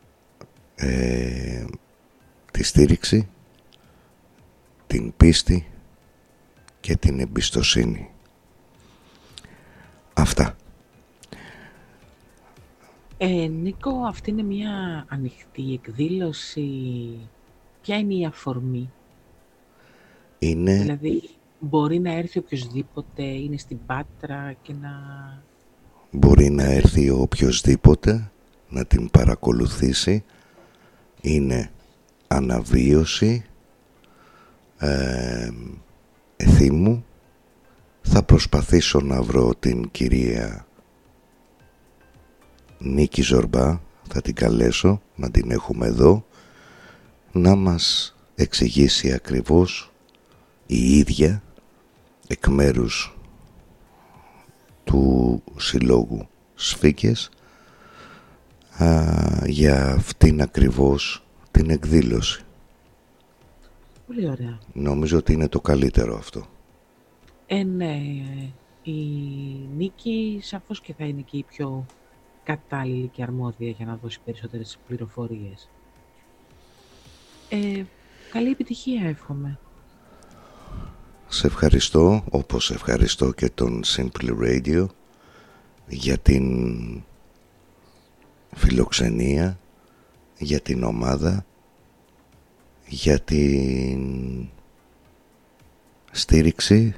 S5: ε, τη στήριξη, την πίστη και την εμπιστοσύνη. Αυτά.
S1: Ε, Νίκο, αυτή είναι μια ανοιχτή εκδήλωση. Ποια είναι η αφορμή?
S5: Είναι...
S1: Δηλαδή, μπορεί να έρθει οποιοσδήποτε, είναι στην Πάτρα και να...
S5: Μπορεί να έρθει οποιοσδήποτε να την παρακολουθήσει. Είναι αναβίωση ε, εθήμου. Θα προσπαθήσω να βρω την κυρία Νίκη Ζορμπά, θα την καλέσω να την έχουμε εδώ, να μας εξηγήσει ακριβώς η ίδια εκ μέρους του Συλλόγου Σφίκες α, για αυτήν ακριβώς την εκδήλωση.
S1: Πολύ ωραία.
S5: Νομίζω ότι είναι το καλύτερο αυτό.
S1: Ε, ναι, η Νίκη σαφώς και θα είναι και η πιο κατάλληλη και αρμόδια για να δώσει περισσότερες πληροφορίες. Ε, καλή επιτυχία εύχομαι.
S5: Σε ευχαριστώ, όπως ευχαριστώ και τον Simple Radio για την φιλοξενία, για την ομάδα, για την στήριξη,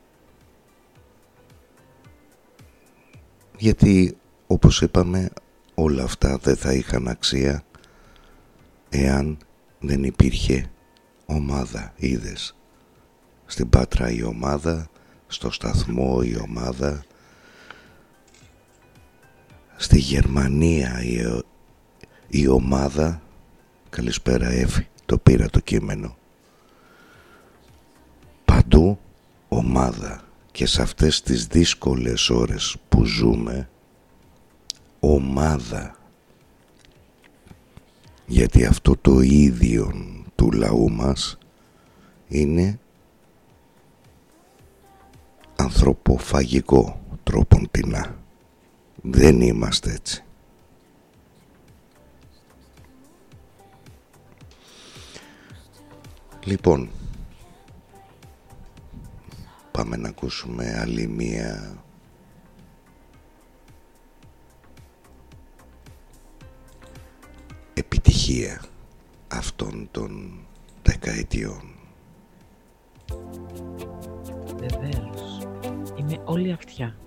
S5: γιατί όπως είπαμε όλα αυτά δεν θα είχαν αξία εάν δεν υπήρχε ομάδα. Είδες, στην Πάτρα η ομάδα, στο σταθμό η ομάδα, στη Γερμανία η, η ομάδα. Καλησπέρα Εύη, το πήρα το κείμενο. Παντού ομάδα. Και σε αυτές τις δύσκολες ώρες που ζούμε, ομάδα. Γιατί αυτό το ίδιο του λαού μας είναι ανθρωποφαγικό τρόπον τεινά. Δεν είμαστε έτσι. Λοιπόν, πάμε να ακούσουμε άλλη μία επιτυχία αυτών των δεκαετιών.
S1: Βεβαίως, είμαι όλη αυτιά.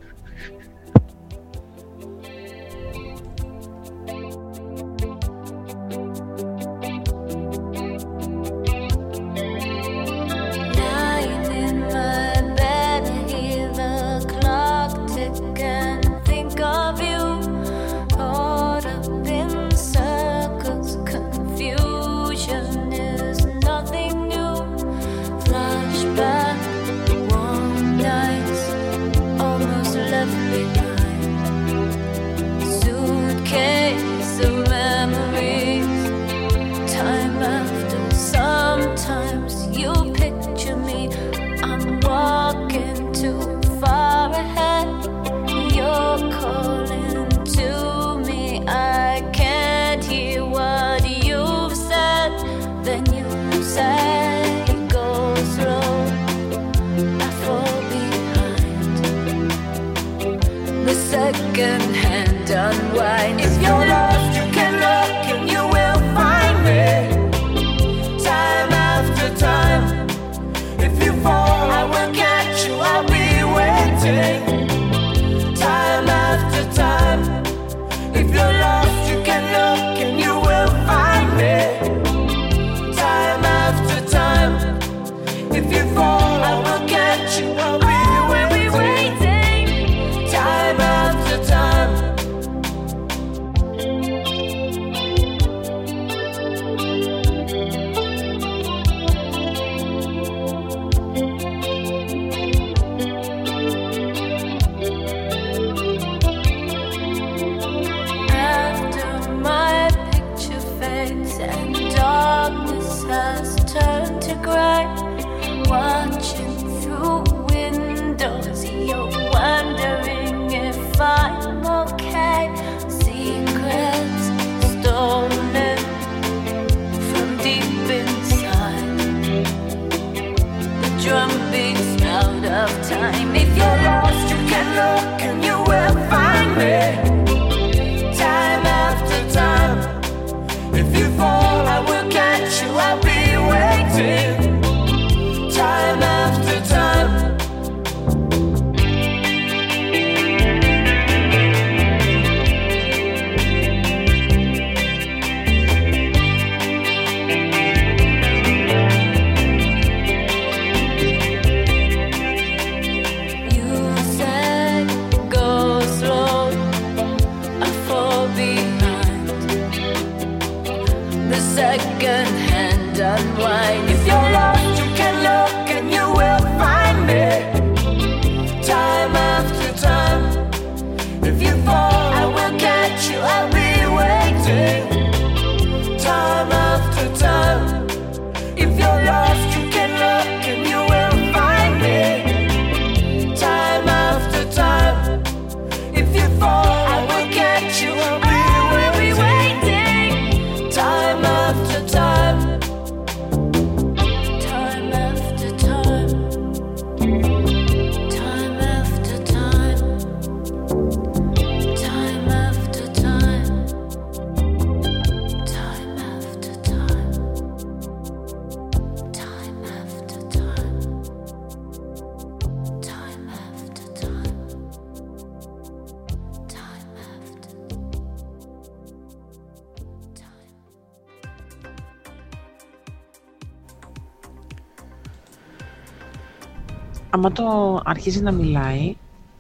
S1: Άμα το αρχίζει να μιλάει,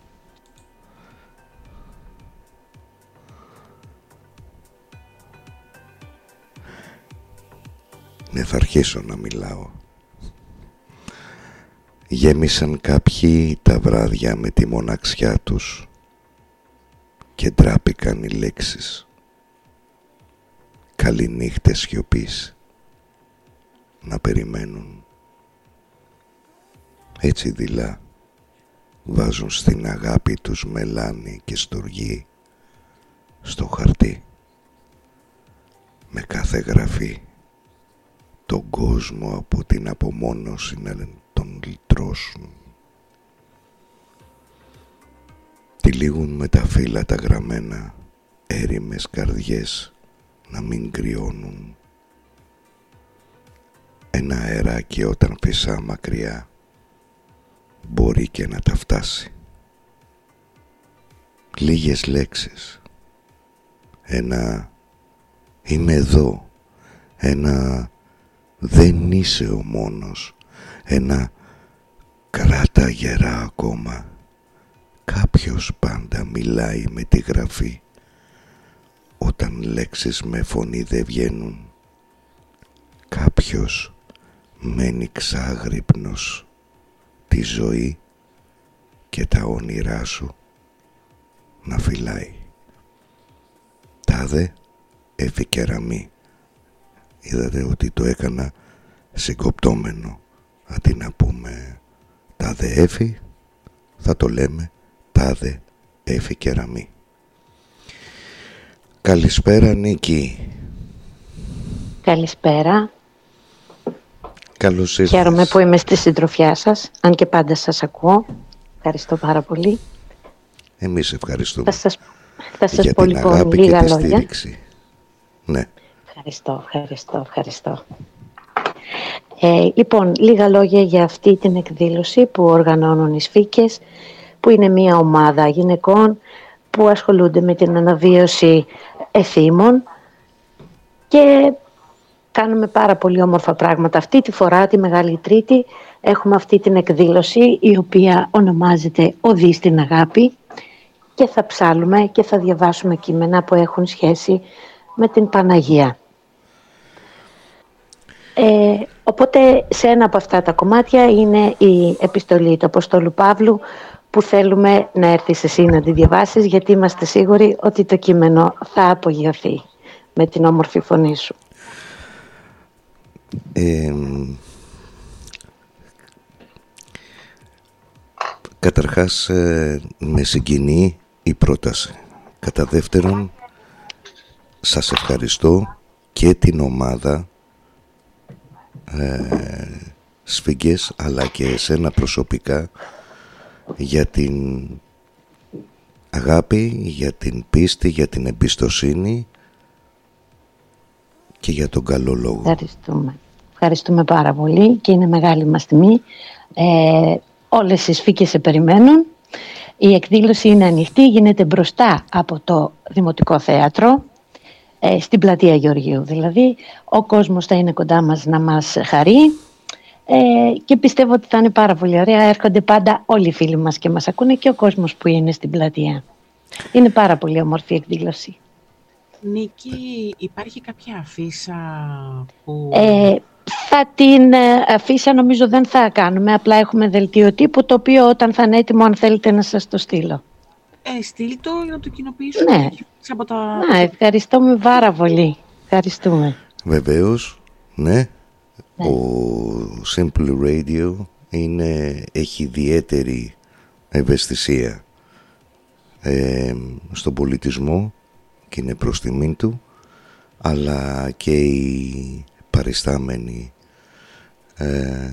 S5: ναι, θα αρχίσω να μιλάω. Γέμισαν κάποιοι τα βράδια με τη μοναξιά τους και ντράπηκαν οι λέξεις. Καληνύχτες σιωπής να περιμένουν. Έτσι δειλά βάζουν στην αγάπη τους μελάνι και στοργή στο χαρτί. Με κάθε γραφή τον κόσμο από την απομόνωση να τον λυτρώσουν. Τυλίγουν με τα φύλλα τα γραμμένα έρημες καρδιές να μην κρυώνουν. Ένα αεράκι όταν φυσά μακριά μπορεί και να τα φτάσει. Λίγες λέξεις. Ένα είμαι εδώ. Ένα δεν είσαι ο μόνος. Ένα κράτα γερά ακόμα. Κάποιος πάντα μιλάει με τη γραφή. Όταν λέξεις με φωνή δεν βγαίνουν, κάποιος μένει ξάγρυπνος τη ζωή και τα όνειρά σου να φυλάει. Τάδε έφη κεραμί. Είδατε ότι το έκανα συγκοπτόμενο. Αντί να πούμε τάδε έφη, θα το λέμε τάδε έφη κεραμί. Καλησπέρα Νίκη.
S10: Καλησπέρα.
S5: Καλώς ήρθες.
S10: Χαίρομαι που είμαι στη συντροφιά σας, αν και πάντα σας ακούω. Ευχαριστώ πάρα πολύ.
S5: Εμείς ευχαριστούμε.
S10: Θα σας, θα σας
S5: για
S10: πω
S5: την
S10: λοιπόν
S5: αγάπη
S10: λίγα
S5: και τη
S10: λόγια.
S5: στήριξη. Ναι.
S10: Ευχαριστώ, ευχαριστώ, ευχαριστώ. Ε, λοιπόν, λίγα λόγια για αυτή την εκδήλωση που οργανώνουν οι Σφίκες, που είναι μια ομάδα γυναικών που ασχολούνται με την αναβίωση εθήμων και κάνουμε πάρα πολύ όμορφα πράγματα. Αυτή τη φορά, τη Μεγάλη Τρίτη, έχουμε αυτή την εκδήλωση η οποία ονομάζεται «Οδή στην Αγάπη» και θα ψάλουμε και θα διαβάσουμε κείμενα που έχουν σχέση με την Παναγία. Ε, οπότε σε ένα από αυτά τα κομμάτια είναι η επιστολή του Αποστόλου Παύλου που θέλουμε να έρθεις εσύ να τη διαβάσεις, γιατί είμαστε σίγουροι ότι το κείμενο θα απογειωθεί με την όμορφη φωνή σου.
S5: Ε, καταρχάς ε, με συγκινεί η πρόταση. Κατά δεύτερον, σας ευχαριστώ και την ομάδα ε, Σφίγγες, αλλά και εσένα προσωπικά, για την αγάπη, για την πίστη, για την εμπιστοσύνη και για τον καλό λόγο.
S10: Ευχαριστούμε. Ευχαριστούμε πάρα πολύ και είναι μεγάλη μας τιμή. Ε, όλες οι Σφίκες σε περιμένουν. Η εκδήλωση είναι ανοιχτή, γίνεται μπροστά από το Δημοτικό Θέατρο, ε, στην πλατεία Γεωργίου δηλαδή. Ο κόσμος θα είναι κοντά μας να μας χαρεί ε, και πιστεύω ότι θα είναι πάρα πολύ ωραία. Έρχονται πάντα όλοι οι φίλοι μας και μας ακούνε και ο κόσμος που είναι στην πλατεία. Είναι πάρα πολύ όμορφη εκδήλωση.
S1: Νίκη, υπάρχει κάποια αφίσα που...
S10: Ε, θα την αφίσα νομίζω δεν θα κάνουμε, απλά έχουμε δελτίο τύπου το οποίο όταν θα είναι έτοιμο, αν θέλετε να σας το στείλω.
S1: Ε, στείλ το για να το κοινοποιήσουμε.
S10: Ναι,
S1: από τα...
S10: ναι, ευχαριστούμε πάρα πολύ. Ευχαριστούμε.
S5: Βεβαίως, ναι,
S10: ναι.
S5: Ο Simple Radio είναι, έχει ιδιαίτερη ευαισθησία ε, στον πολιτισμό και είναι προς τιμήν του, αλλά και οι παριστάμενοι ε,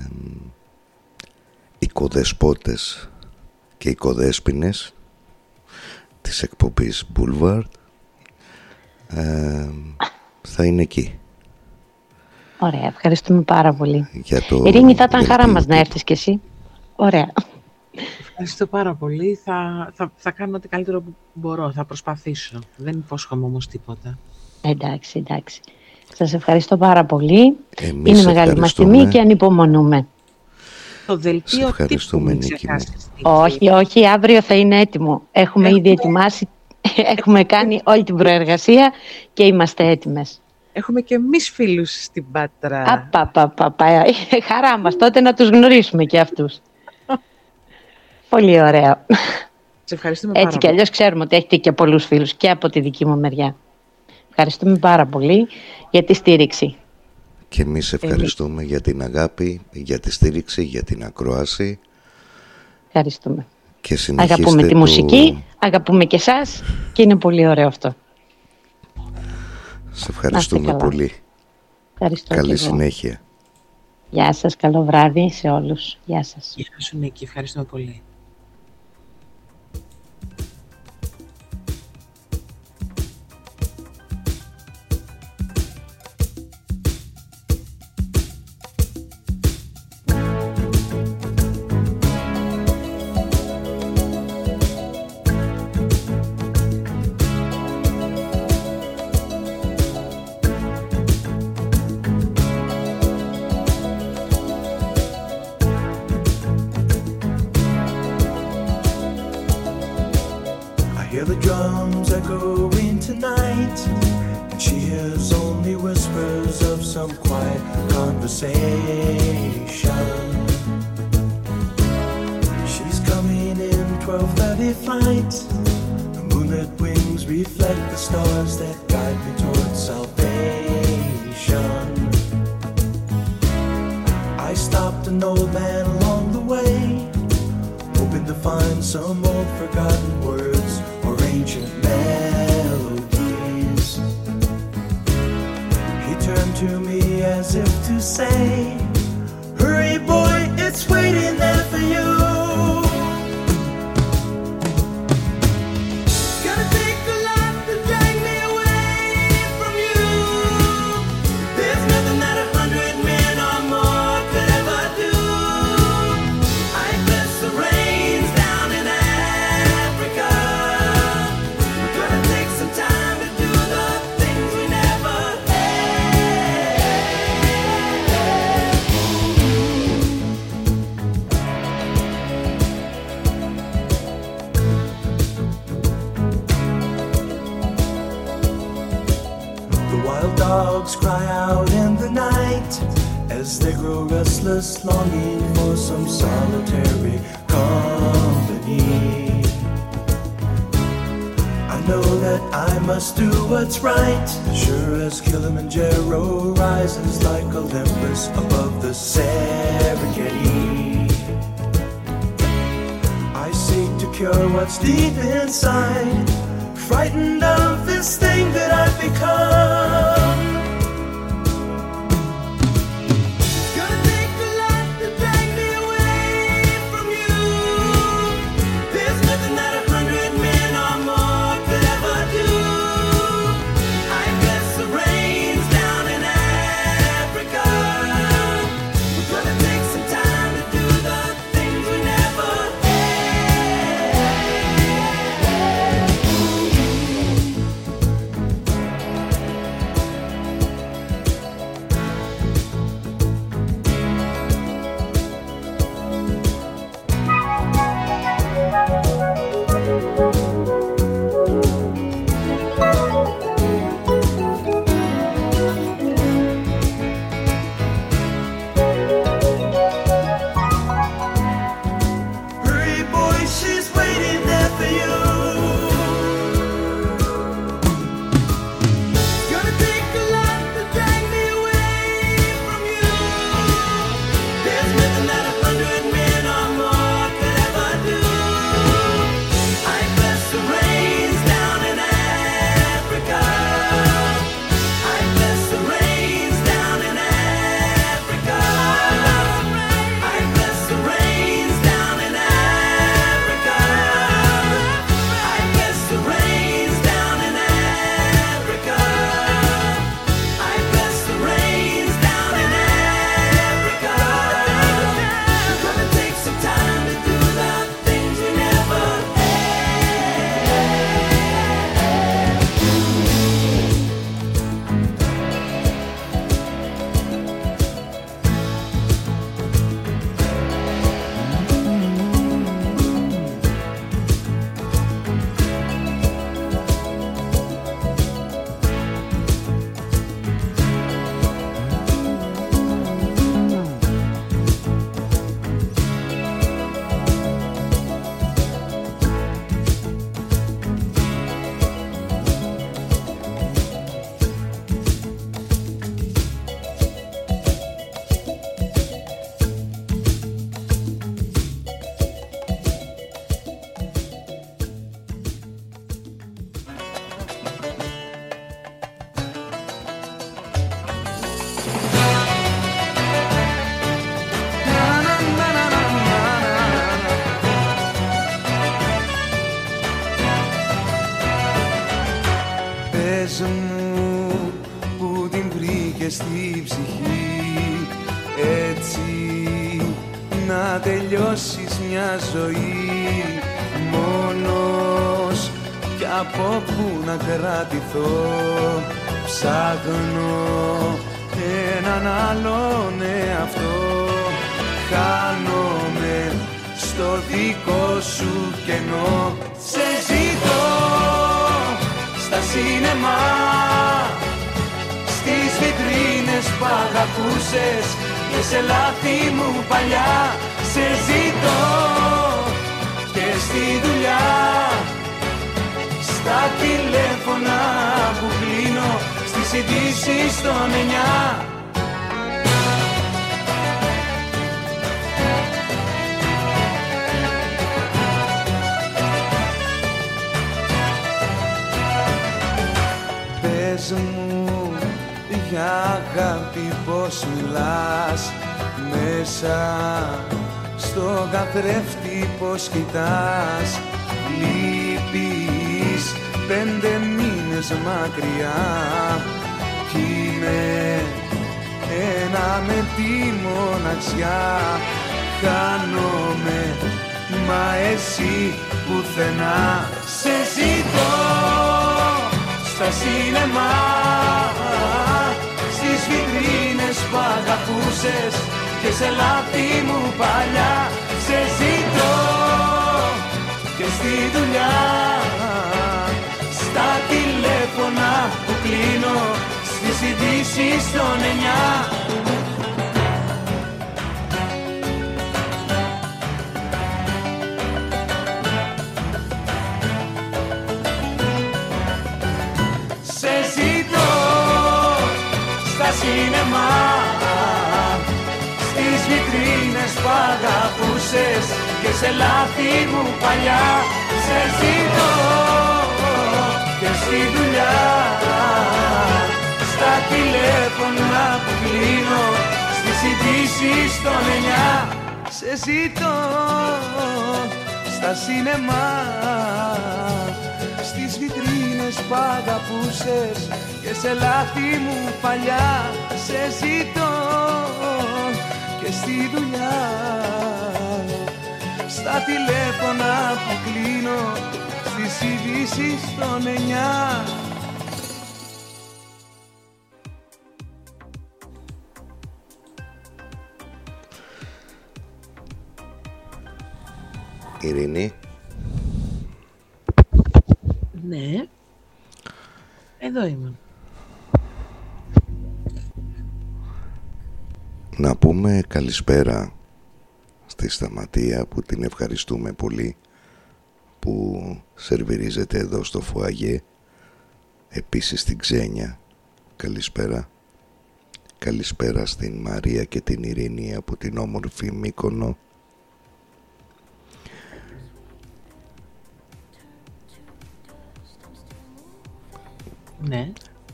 S5: οικοδεσπότες και οικοδέσποινες της εκπομπής Boulevard ε, θα είναι εκεί.
S10: Ωραία, ευχαριστούμε πάρα πολύ.
S5: Για το
S10: Ειρήνη, θα ήταν χαρά μας να έρθεις κι εσύ. Ωραία.
S1: Ευχαριστώ πάρα πολύ. Θα, θα, θα κάνω ό,τι καλύτερο που μπορώ. Θα προσπαθήσω. Δεν υπόσχομαι όμως τίποτα.
S10: Εντάξει, εντάξει. Σας ευχαριστώ πάρα πολύ.
S5: Εμείς
S10: είναι μεγάλη μας τιμή και ανυπομονούμε.
S1: Το δελτίο
S5: ευχαριστούμε, Νίκη μου.
S10: Όχι, όχι, αύριο θα είναι έτοιμο. Έχουμε ήδη ετοιμάσει, έχουμε κάνει όλη την προεργασία και είμαστε έτοιμες. Έχουμε και εμείς φίλους στην Πάτρα. Απαπαπαπα, χαρά μας τότε να τους γνωρίσουμε και αυτούς. Πολύ ωραίο.
S1: Σε ευχαριστούμε
S10: Έτσι
S1: πάρα
S10: κι αλλιώς ξέρουμε ότι έχετε και πολλούς φίλους και από τη δική μου μεριά. Ευχαριστούμε πάρα πολύ για τη στήριξη.
S5: Και εμείς ευχαριστούμε εμείς. για την αγάπη, για τη στήριξη, για την ακρόαση.
S10: Ευχαριστούμε.
S5: Και συνεχίστε
S10: αγαπούμε τη
S5: το...
S10: μουσική, αγαπούμε και εσάς και είναι πολύ ωραίο αυτό.
S5: Σε ευχαριστούμε πολύ.
S10: Ευχαριστώ.
S5: Καλή συνέχεια.
S10: Γεια σας, καλό βράδυ σε όλους. Γεια σας.
S1: Γεια σου Νίκη, ευχαριστούμε πολύ.
S11: Πες μου που την βρήκες στη ψυχή, έτσι να τελειώσεις μια ζωή μόνος, κι από πού να κρατηθώ. Ψάχνω έναν άλλον εαυτό, χάνομαι στο δικό σου κενό. Σε ζητώ στα σίνεμα, στις βιτρίνες που αγαπούσες και σε λάθη μου παλιά. Σε ζητώ και στη δουλειά, στα τηλέφωνα που κλείνω, στις ειδήσεις των εννιά. Πες μου για αγάπη πως μιλάς, μέσα στο καθρέφτη πως κοιτάς. Λείπεις πέντε μήνες μακριά κι είμαι ένα με τη μοναξιά. Χάνομαι μα εσύ πουθενά. Σε ζητώ στα σίνεμα, στις βιτρίνες που αγαπούσες και σε λάθη μου παλιά. Σε ζητώ και στη δουλειά, στα τηλέφωνα που κλείνω, στις ειδήσεις των εννιά. Σε ζητώ στα σίνεμα, στις βιτρίνες που αγαπούσες και σε λάθη μου παλιά. Σε ζητώ και στη δουλειά, στα τηλέφωνα που κλείνω, στις ειδήσεις των εννιά. Σε ζητώ στα σίνεμα, στις βιτρίνες που αγαπούσες και σε λάθη μου παλιά. Σε ζητώ και στη δουλειά, στα τηλέφωνα που κλείνω, στις ειδήσεις των εννιά.
S5: Ειρήνη.
S1: Ναι. Εδώ είμαι.
S5: Να πούμε καλησπέρα στη Σταματία που την ευχαριστούμε πολύ που σερβιρίζεται εδώ στο φουαγέ. Επίσης στην Ξένια καλησπέρα. Καλησπέρα στην Μαρία και την Ειρήνη από την όμορφη Μύκονο.
S1: Ναι.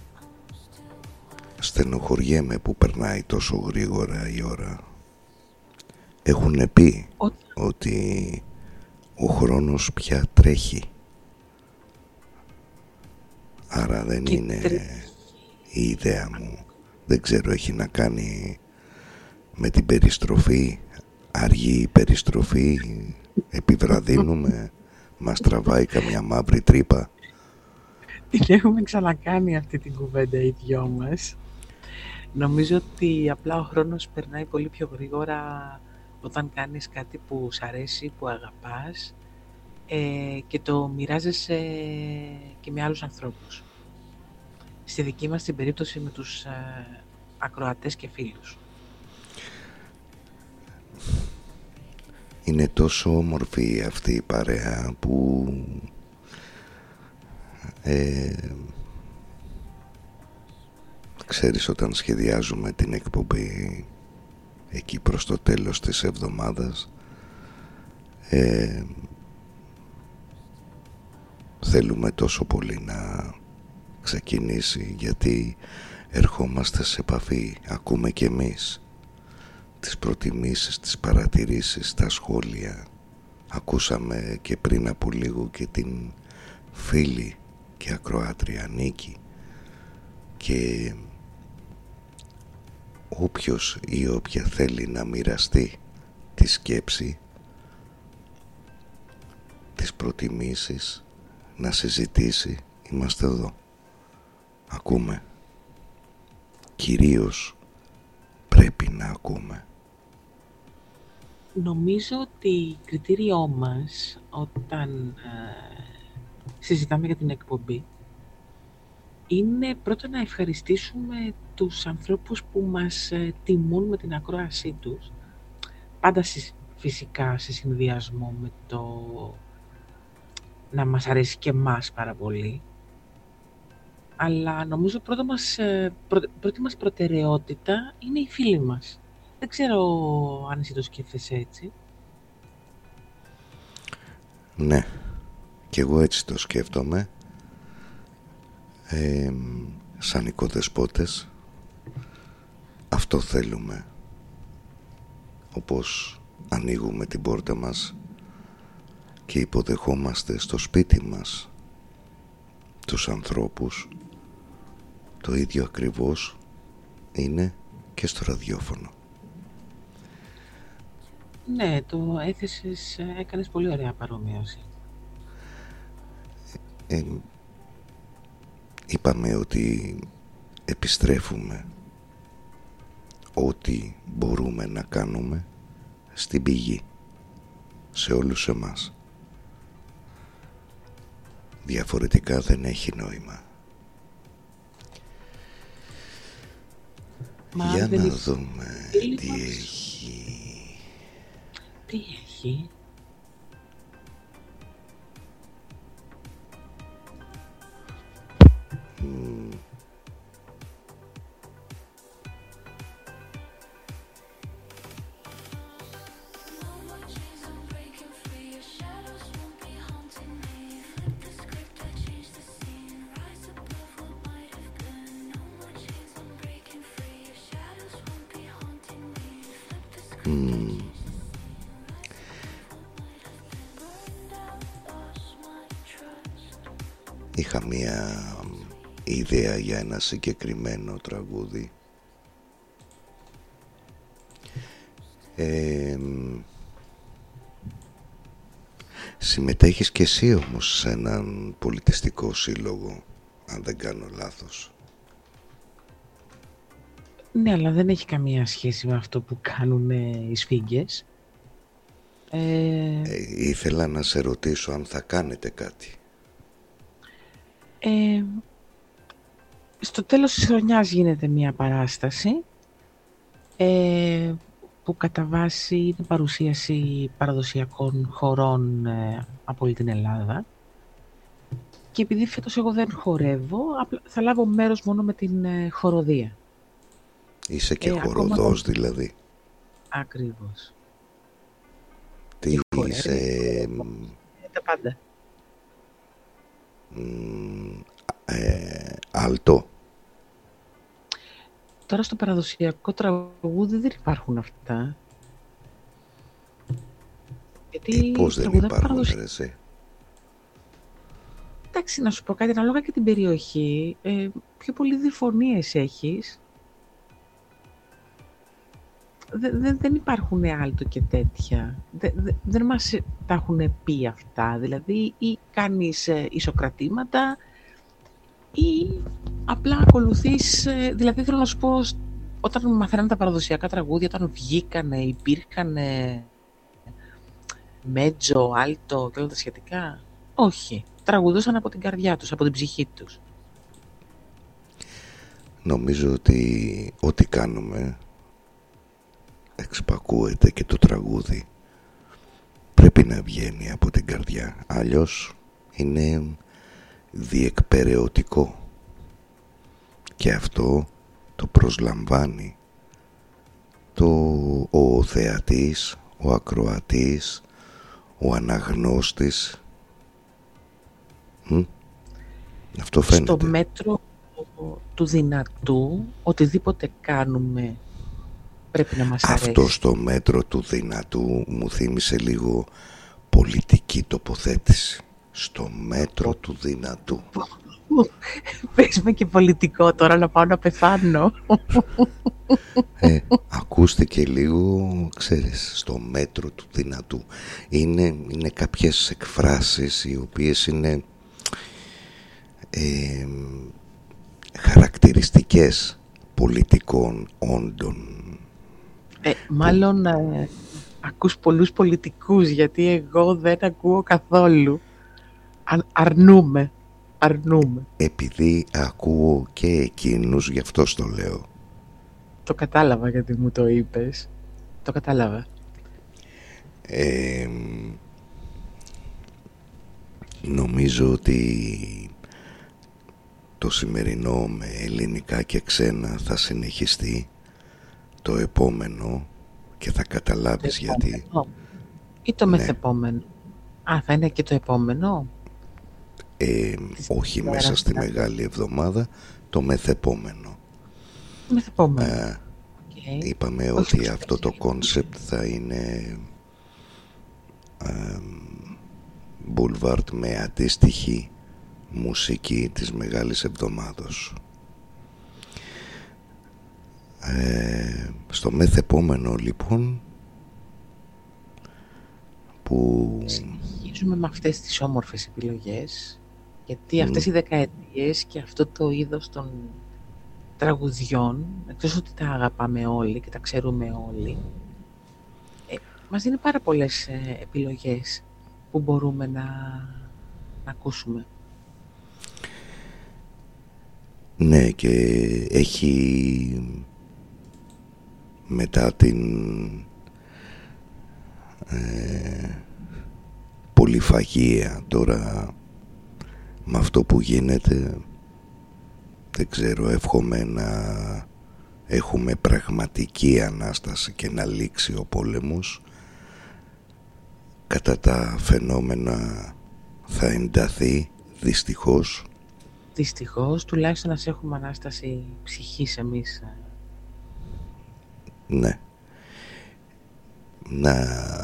S5: Στενοχωριέμαι που περνάει τόσο γρήγορα η ώρα. Έχουν πει
S1: Ο...
S5: ότι ο χρόνος πια τρέχει. Άρα δεν και είναι τρέχει. Η ιδέα μου. Δεν ξέρω, έχει να κάνει με την περιστροφή. Αργή η περιστροφή. Επιβραδύνουμε. Μας τραβάει καμιά μαύρη τρύπα.
S1: Την έχουμε ξανακάνει αυτή την κουβέντα οι δυο μας. Νομίζω ότι απλά ο χρόνος περνάει πολύ πιο γρήγορα όταν κάνεις κάτι που σ' αρέσει, που αγαπάς ε, και το μοιράζεσαι και με άλλους ανθρώπους. Στη δική μας την περίπτωση με τους ε, ακροατές και φίλους.
S5: Είναι τόσο όμορφη αυτή η παρέα που ε, ξέρεις, όταν σχεδιάζουμε την εκπομπή εκεί προς το τέλος της εβδομάδας ε, θέλουμε τόσο πολύ να ξεκινήσει, γιατί ερχόμαστε σε επαφή, ακούμε κι εμείς τις προτιμήσεις, τις παρατηρήσεις, τα σχόλια. Ακούσαμε και πριν από λίγο και την φίλη και ακροάτρια Νίκη και όποιος ή όποια θέλει να μοιραστεί τη σκέψη, τις προτιμήσεις, να συζητήσει, είμαστε εδώ. Ακούμε. Κυρίως πρέπει να ακούμε.
S1: Νομίζω ότι κριτήριό μας όταν ε, συζητάμε για την εκπομπή είναι πρώτα να ευχαριστήσουμε τους ανθρώπους που μας ε, τιμούν με την ακρόασή τους, πάντα φυσικά σε συνδυασμό με το να μας αρέσει και εμάς πάρα πολύ, αλλά νομίζω πρώτα μας, πρω, πρώτη μας προτεραιότητα είναι οι φίλοι μας. Δεν ξέρω αν εσύ το σκέφτεσαι έτσι.
S5: Ναι, και εγώ έτσι το σκέφτομαι. Ε, σαν οικοδεσπότες αυτό θέλουμε. Όπως ανοίγουμε την πόρτα μας και υποδεχόμαστε στο σπίτι μας τους ανθρώπους, το ίδιο ακριβώς είναι και στο ραδιόφωνο.
S1: Ναι, το έθεσες, έκανες πολύ ωραία παρομοίωση.
S5: Ε, είπαμε ότι επιστρέφουμε ό,τι μπορούμε να κάνουμε στην πηγή, σε όλους εμάς. Διαφορετικά δεν έχει νόημα.
S1: Μα
S5: για
S1: δεν
S5: να
S1: είναι...
S5: δούμε τι μας... έχει.
S1: Τι έχει?
S5: Mm. Mm. Είχα μία ιδέα για ένα συγκεκριμένο τραγούδι. ε, Συμμετέχεις και εσύ όμως σε έναν πολιτιστικό σύλλογο, αν δεν κάνω λάθος.
S1: Ναι, αλλά δεν έχει καμία σχέση με αυτό που κάνουν οι σφίγγες. Ε...
S5: Ε, ήθελα να σε ρωτήσω αν θα κάνετε κάτι.
S1: Ε, στο τέλος της χρονιάς γίνεται μια παράσταση ε, που κατά βάση είναι παρουσίαση παραδοσιακών χορών ε, από όλη την Ελλάδα, και επειδή φέτος εγώ δεν χορεύω, απλά θα λάβω μέρος μόνο με την ε, χοροδία.
S5: Είσαι και
S1: ε,
S5: χοροδός ακόμα... δηλαδή.
S1: Ακριβώς.
S5: Τι είσαι... Ε,
S1: τα πάντα.
S5: Ε, αλτό.
S1: Τώρα στο παραδοσιακό τραγούδι δεν υπάρχουν αυτά. Γιατί
S5: ε, πώς δεν υπάρχουν παραδοσιακ... ρε εσύ?
S1: Εντάξει, να σου πω κάτι, ανάλογα και την περιοχή, ε, πιο πολύ διφωνίες έχεις. Δεν, δεν, δεν υπάρχουν άλτο και τέτοια. Δεν, δεν, δεν μας τα έχουν πει αυτά. Δηλαδή, ή κάνεις ε, ισοκρατήματα, ή απλά ακολουθείς... Ε, δηλαδή, θέλω να σου πω, όταν μαθαίναμε τα παραδοσιακά τραγούδια, όταν βγήκανε, υπήρχανε μέτζο, άλτο και όλα τα σχετικά. Όχι. Τραγουδούσαν από την καρδιά τους, από την ψυχή τους.
S5: Νομίζω ότι ό,τι κάνουμε εξπακούεται και το τραγούδι πρέπει να βγαίνει από την καρδιά, αλλιώς είναι διεκπεραιωτικό και αυτό το προσλαμβάνει το, ο θεατής, ο ακροατής, ο αναγνώστης. Μ? Αυτό φαίνεται.
S1: Στο μέτρο του δυνατού, οτιδήποτε κάνουμε πρέπει να μας αρέσει.
S5: Αυτό στο μέτρο του δυνατού μου θύμισε λίγο πολιτική τοποθέτηση. Στο μέτρο του δυνατού.
S1: Πες με και πολιτικό τώρα να πάω να πεθάνω.
S5: Ε, ακούστηκε λίγο, ξέρεις, στο μέτρο του δυνατού. Είναι, είναι κάποιες εκφράσεις οι οποίες είναι ε, χαρακτηριστικές πολιτικών όντων.
S1: Ε, μάλλον ε, ακούς πολλούς πολιτικούς, γιατί εγώ δεν ακούω καθόλου. Αν, αρνούμε, αρνούμε.
S5: Επειδή ακούω και εκείνους, γι' αυτό στο λέω.
S1: Το κατάλαβα γιατί μου το είπες. Το κατάλαβα.
S5: Ε, νομίζω ότι το σημερινό με ελληνικά και ξένα θα συνεχιστεί το επόμενο και θα καταλάβεις
S1: το
S5: γιατί.
S1: Επόμενο. Ή το
S5: Ναι.
S1: μεθεπόμενο. Α, θα είναι και το επόμενο.
S5: Ε, όχι
S1: ημέρας
S5: μέσα στη
S1: μετά.
S5: Μεγάλη Εβδομάδα, το μεθεπόμενο.
S1: Το μεθεπόμενο.
S5: Ε,
S1: Okay.
S5: είπαμε
S1: Όχι
S5: ότι
S1: προς
S5: αυτό το
S1: τα
S5: κόνσεπτ θα είναι ε, Boulevard με αντίστοιχη μουσική της Μεγάλης Εβδομάδος. Ε, στο μεθεπόμενο λοιπόν που
S1: Συνεχίζουμε με αυτές τις όμορφες επιλογές, γιατί
S5: Μμ.
S1: αυτές οι δεκαετίες και αυτό το είδος των τραγουδιών, εκτός ότι τα αγαπάμε όλοι και τα ξέρουμε όλοι, ε, μας δίνει πάρα πολλές ε, επιλογές που μπορούμε να, να ακούσουμε.
S5: ναι, και έχει μετά την ε, πολυφαγία τώρα με αυτό που γίνεται, δεν ξέρω, εύχομαι να έχουμε πραγματική ανάσταση και να λήξει ο πόλεμος. Κατά τα φαινόμενα θα ενταθεί δυστυχώς.
S1: Δυστυχώς, τουλάχιστον να έχουμε ανάσταση ψυχής εμείς. ε.
S5: Ναι. Να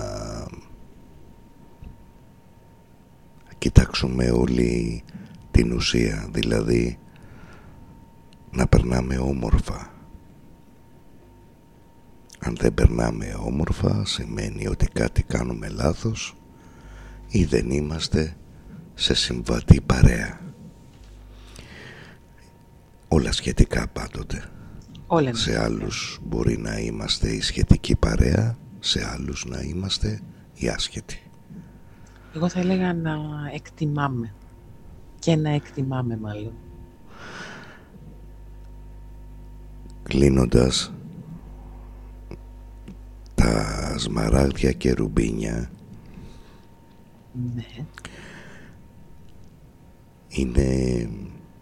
S5: κοιτάξουμε όλοι την ουσία, δηλαδή να περνάμε όμορφα. Αν δεν περνάμε όμορφα, σημαίνει ότι κάτι κάνουμε λάθος ή δεν είμαστε σε συμβατή παρέα. Όλα σχετικά πάντοτε.
S1: Όλα είναι
S5: Σε άλλους μπορεί να είμαστε η σχετική παρέα, σε άλλους να είμαστε οι άσχετοι.
S1: Εγώ θα έλεγα να εκτιμάμε και να εκτιμάμε μάλλον.
S5: Κλείνοντας, τα σμαράγδια και ρουμπίνια
S1: Ναι.
S5: είναι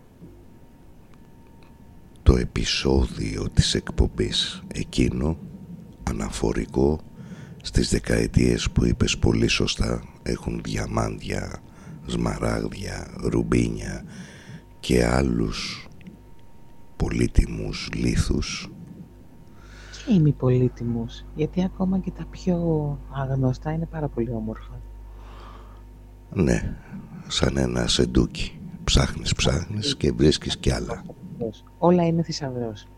S5: το επεισόδιο της εκπομπής εκείνο αναφορικό στις δεκαετίες που είπες πολύ σωστά έχουν διαμάντια, σμαράγδια, ρουμπίνια και άλλους πολύτιμους λίθους.
S1: Και είμαι πολύτιμος, γιατί ακόμα και τα πιο άγνωστα είναι πάρα πολύ όμορφα.
S5: Ναι, σαν ένα σεντούκι. Ψάχνεις, ψάχνεις και βρίσκεις κι άλλα.
S1: Όλα είναι θησαυρός.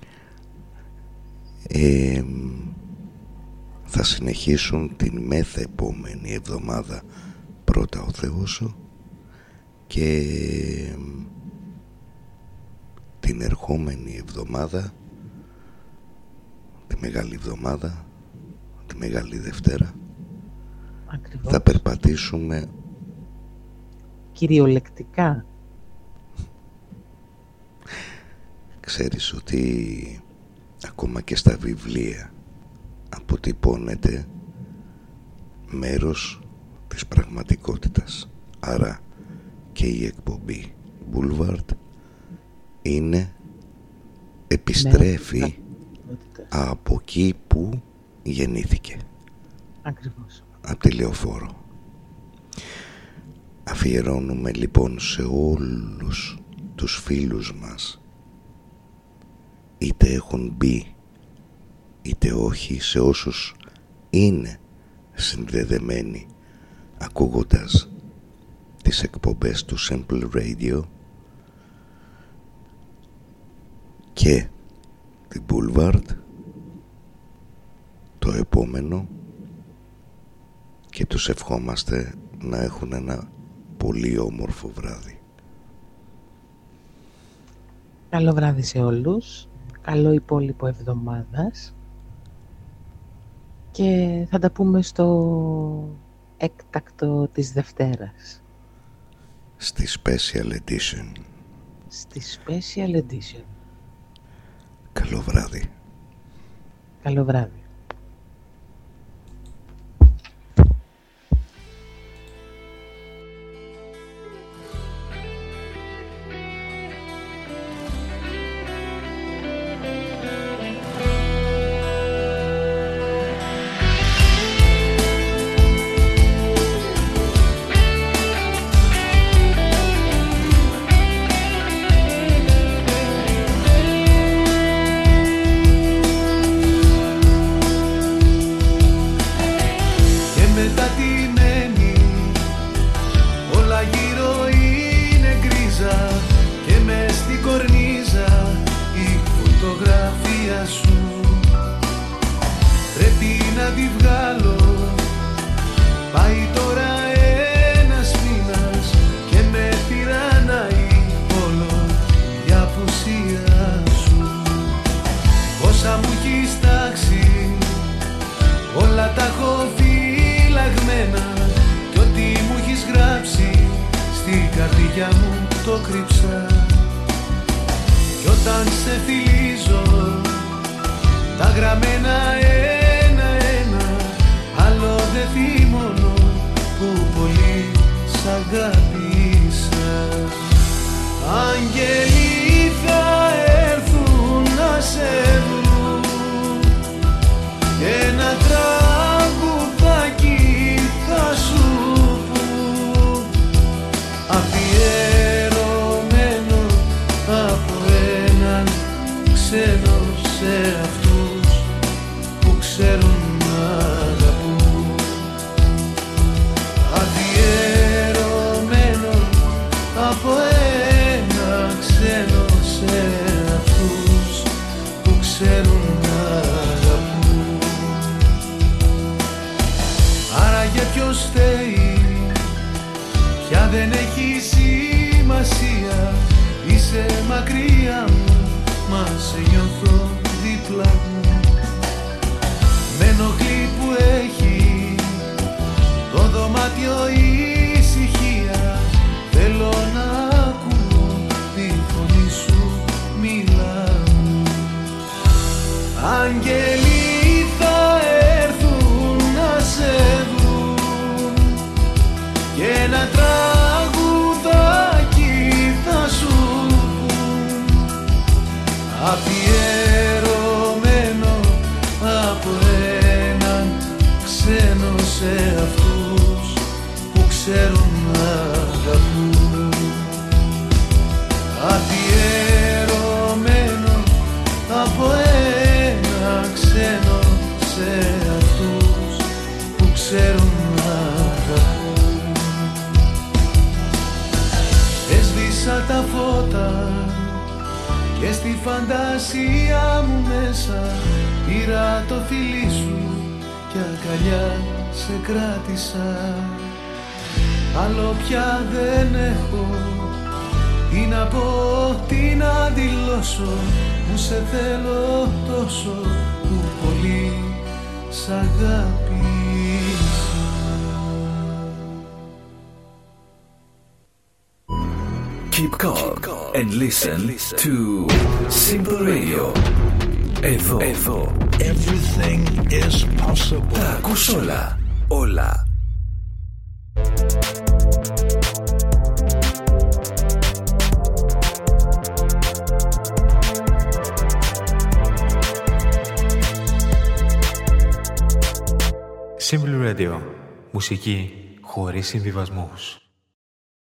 S5: Ε, θα συνεχίσουν την μεθεπόμενη εβδομάδα πρώτα ο Θεός και την ερχόμενη εβδομάδα, τη Μεγάλη Εβδομάδα, τη Μεγάλη Δευτέρα,
S1: Ακριβώς.
S5: θα περπατήσουμε
S1: Κυριολεκτικά.
S5: Ξέρεις ότι ακόμα και στα βιβλία αποτυπώνεται μέρος της πραγματικότητας. Άρα και η εκπομπή Boulevard είναι, επιστρέφει από εκεί που γεννήθηκε.
S1: Ακριβώς.
S5: Από τη Λεωφόρο. Αφιερώνουμε λοιπόν σε όλους τους φίλους μας, είτε έχουν μπει είτε όχι, σε όσους είναι συνδεδεμένοι ακούγοντας τις εκπομπές του Simple Radio, και την Boulevard, το επόμενο, και τους ευχόμαστε να έχουν ένα πολύ όμορφο βράδυ.
S1: Καλό βράδυ σε όλους, καλό υπόλοιπο εβδομάδας και θα τα πούμε στο έκτακτο της Δευτέρας.
S5: Στη Special Edition.
S1: Στη Special Edition.
S5: Καλό βράδυ.
S1: Καλό βράδυ.
S9: Keep calm and listen to Simple Radio. Εδώ, εδώ.
S12: Everything is possible.
S9: Τα ακούς όλα, όλα.
S2: Simple Radio. Μουσική χωρίς συμβιβασμούς.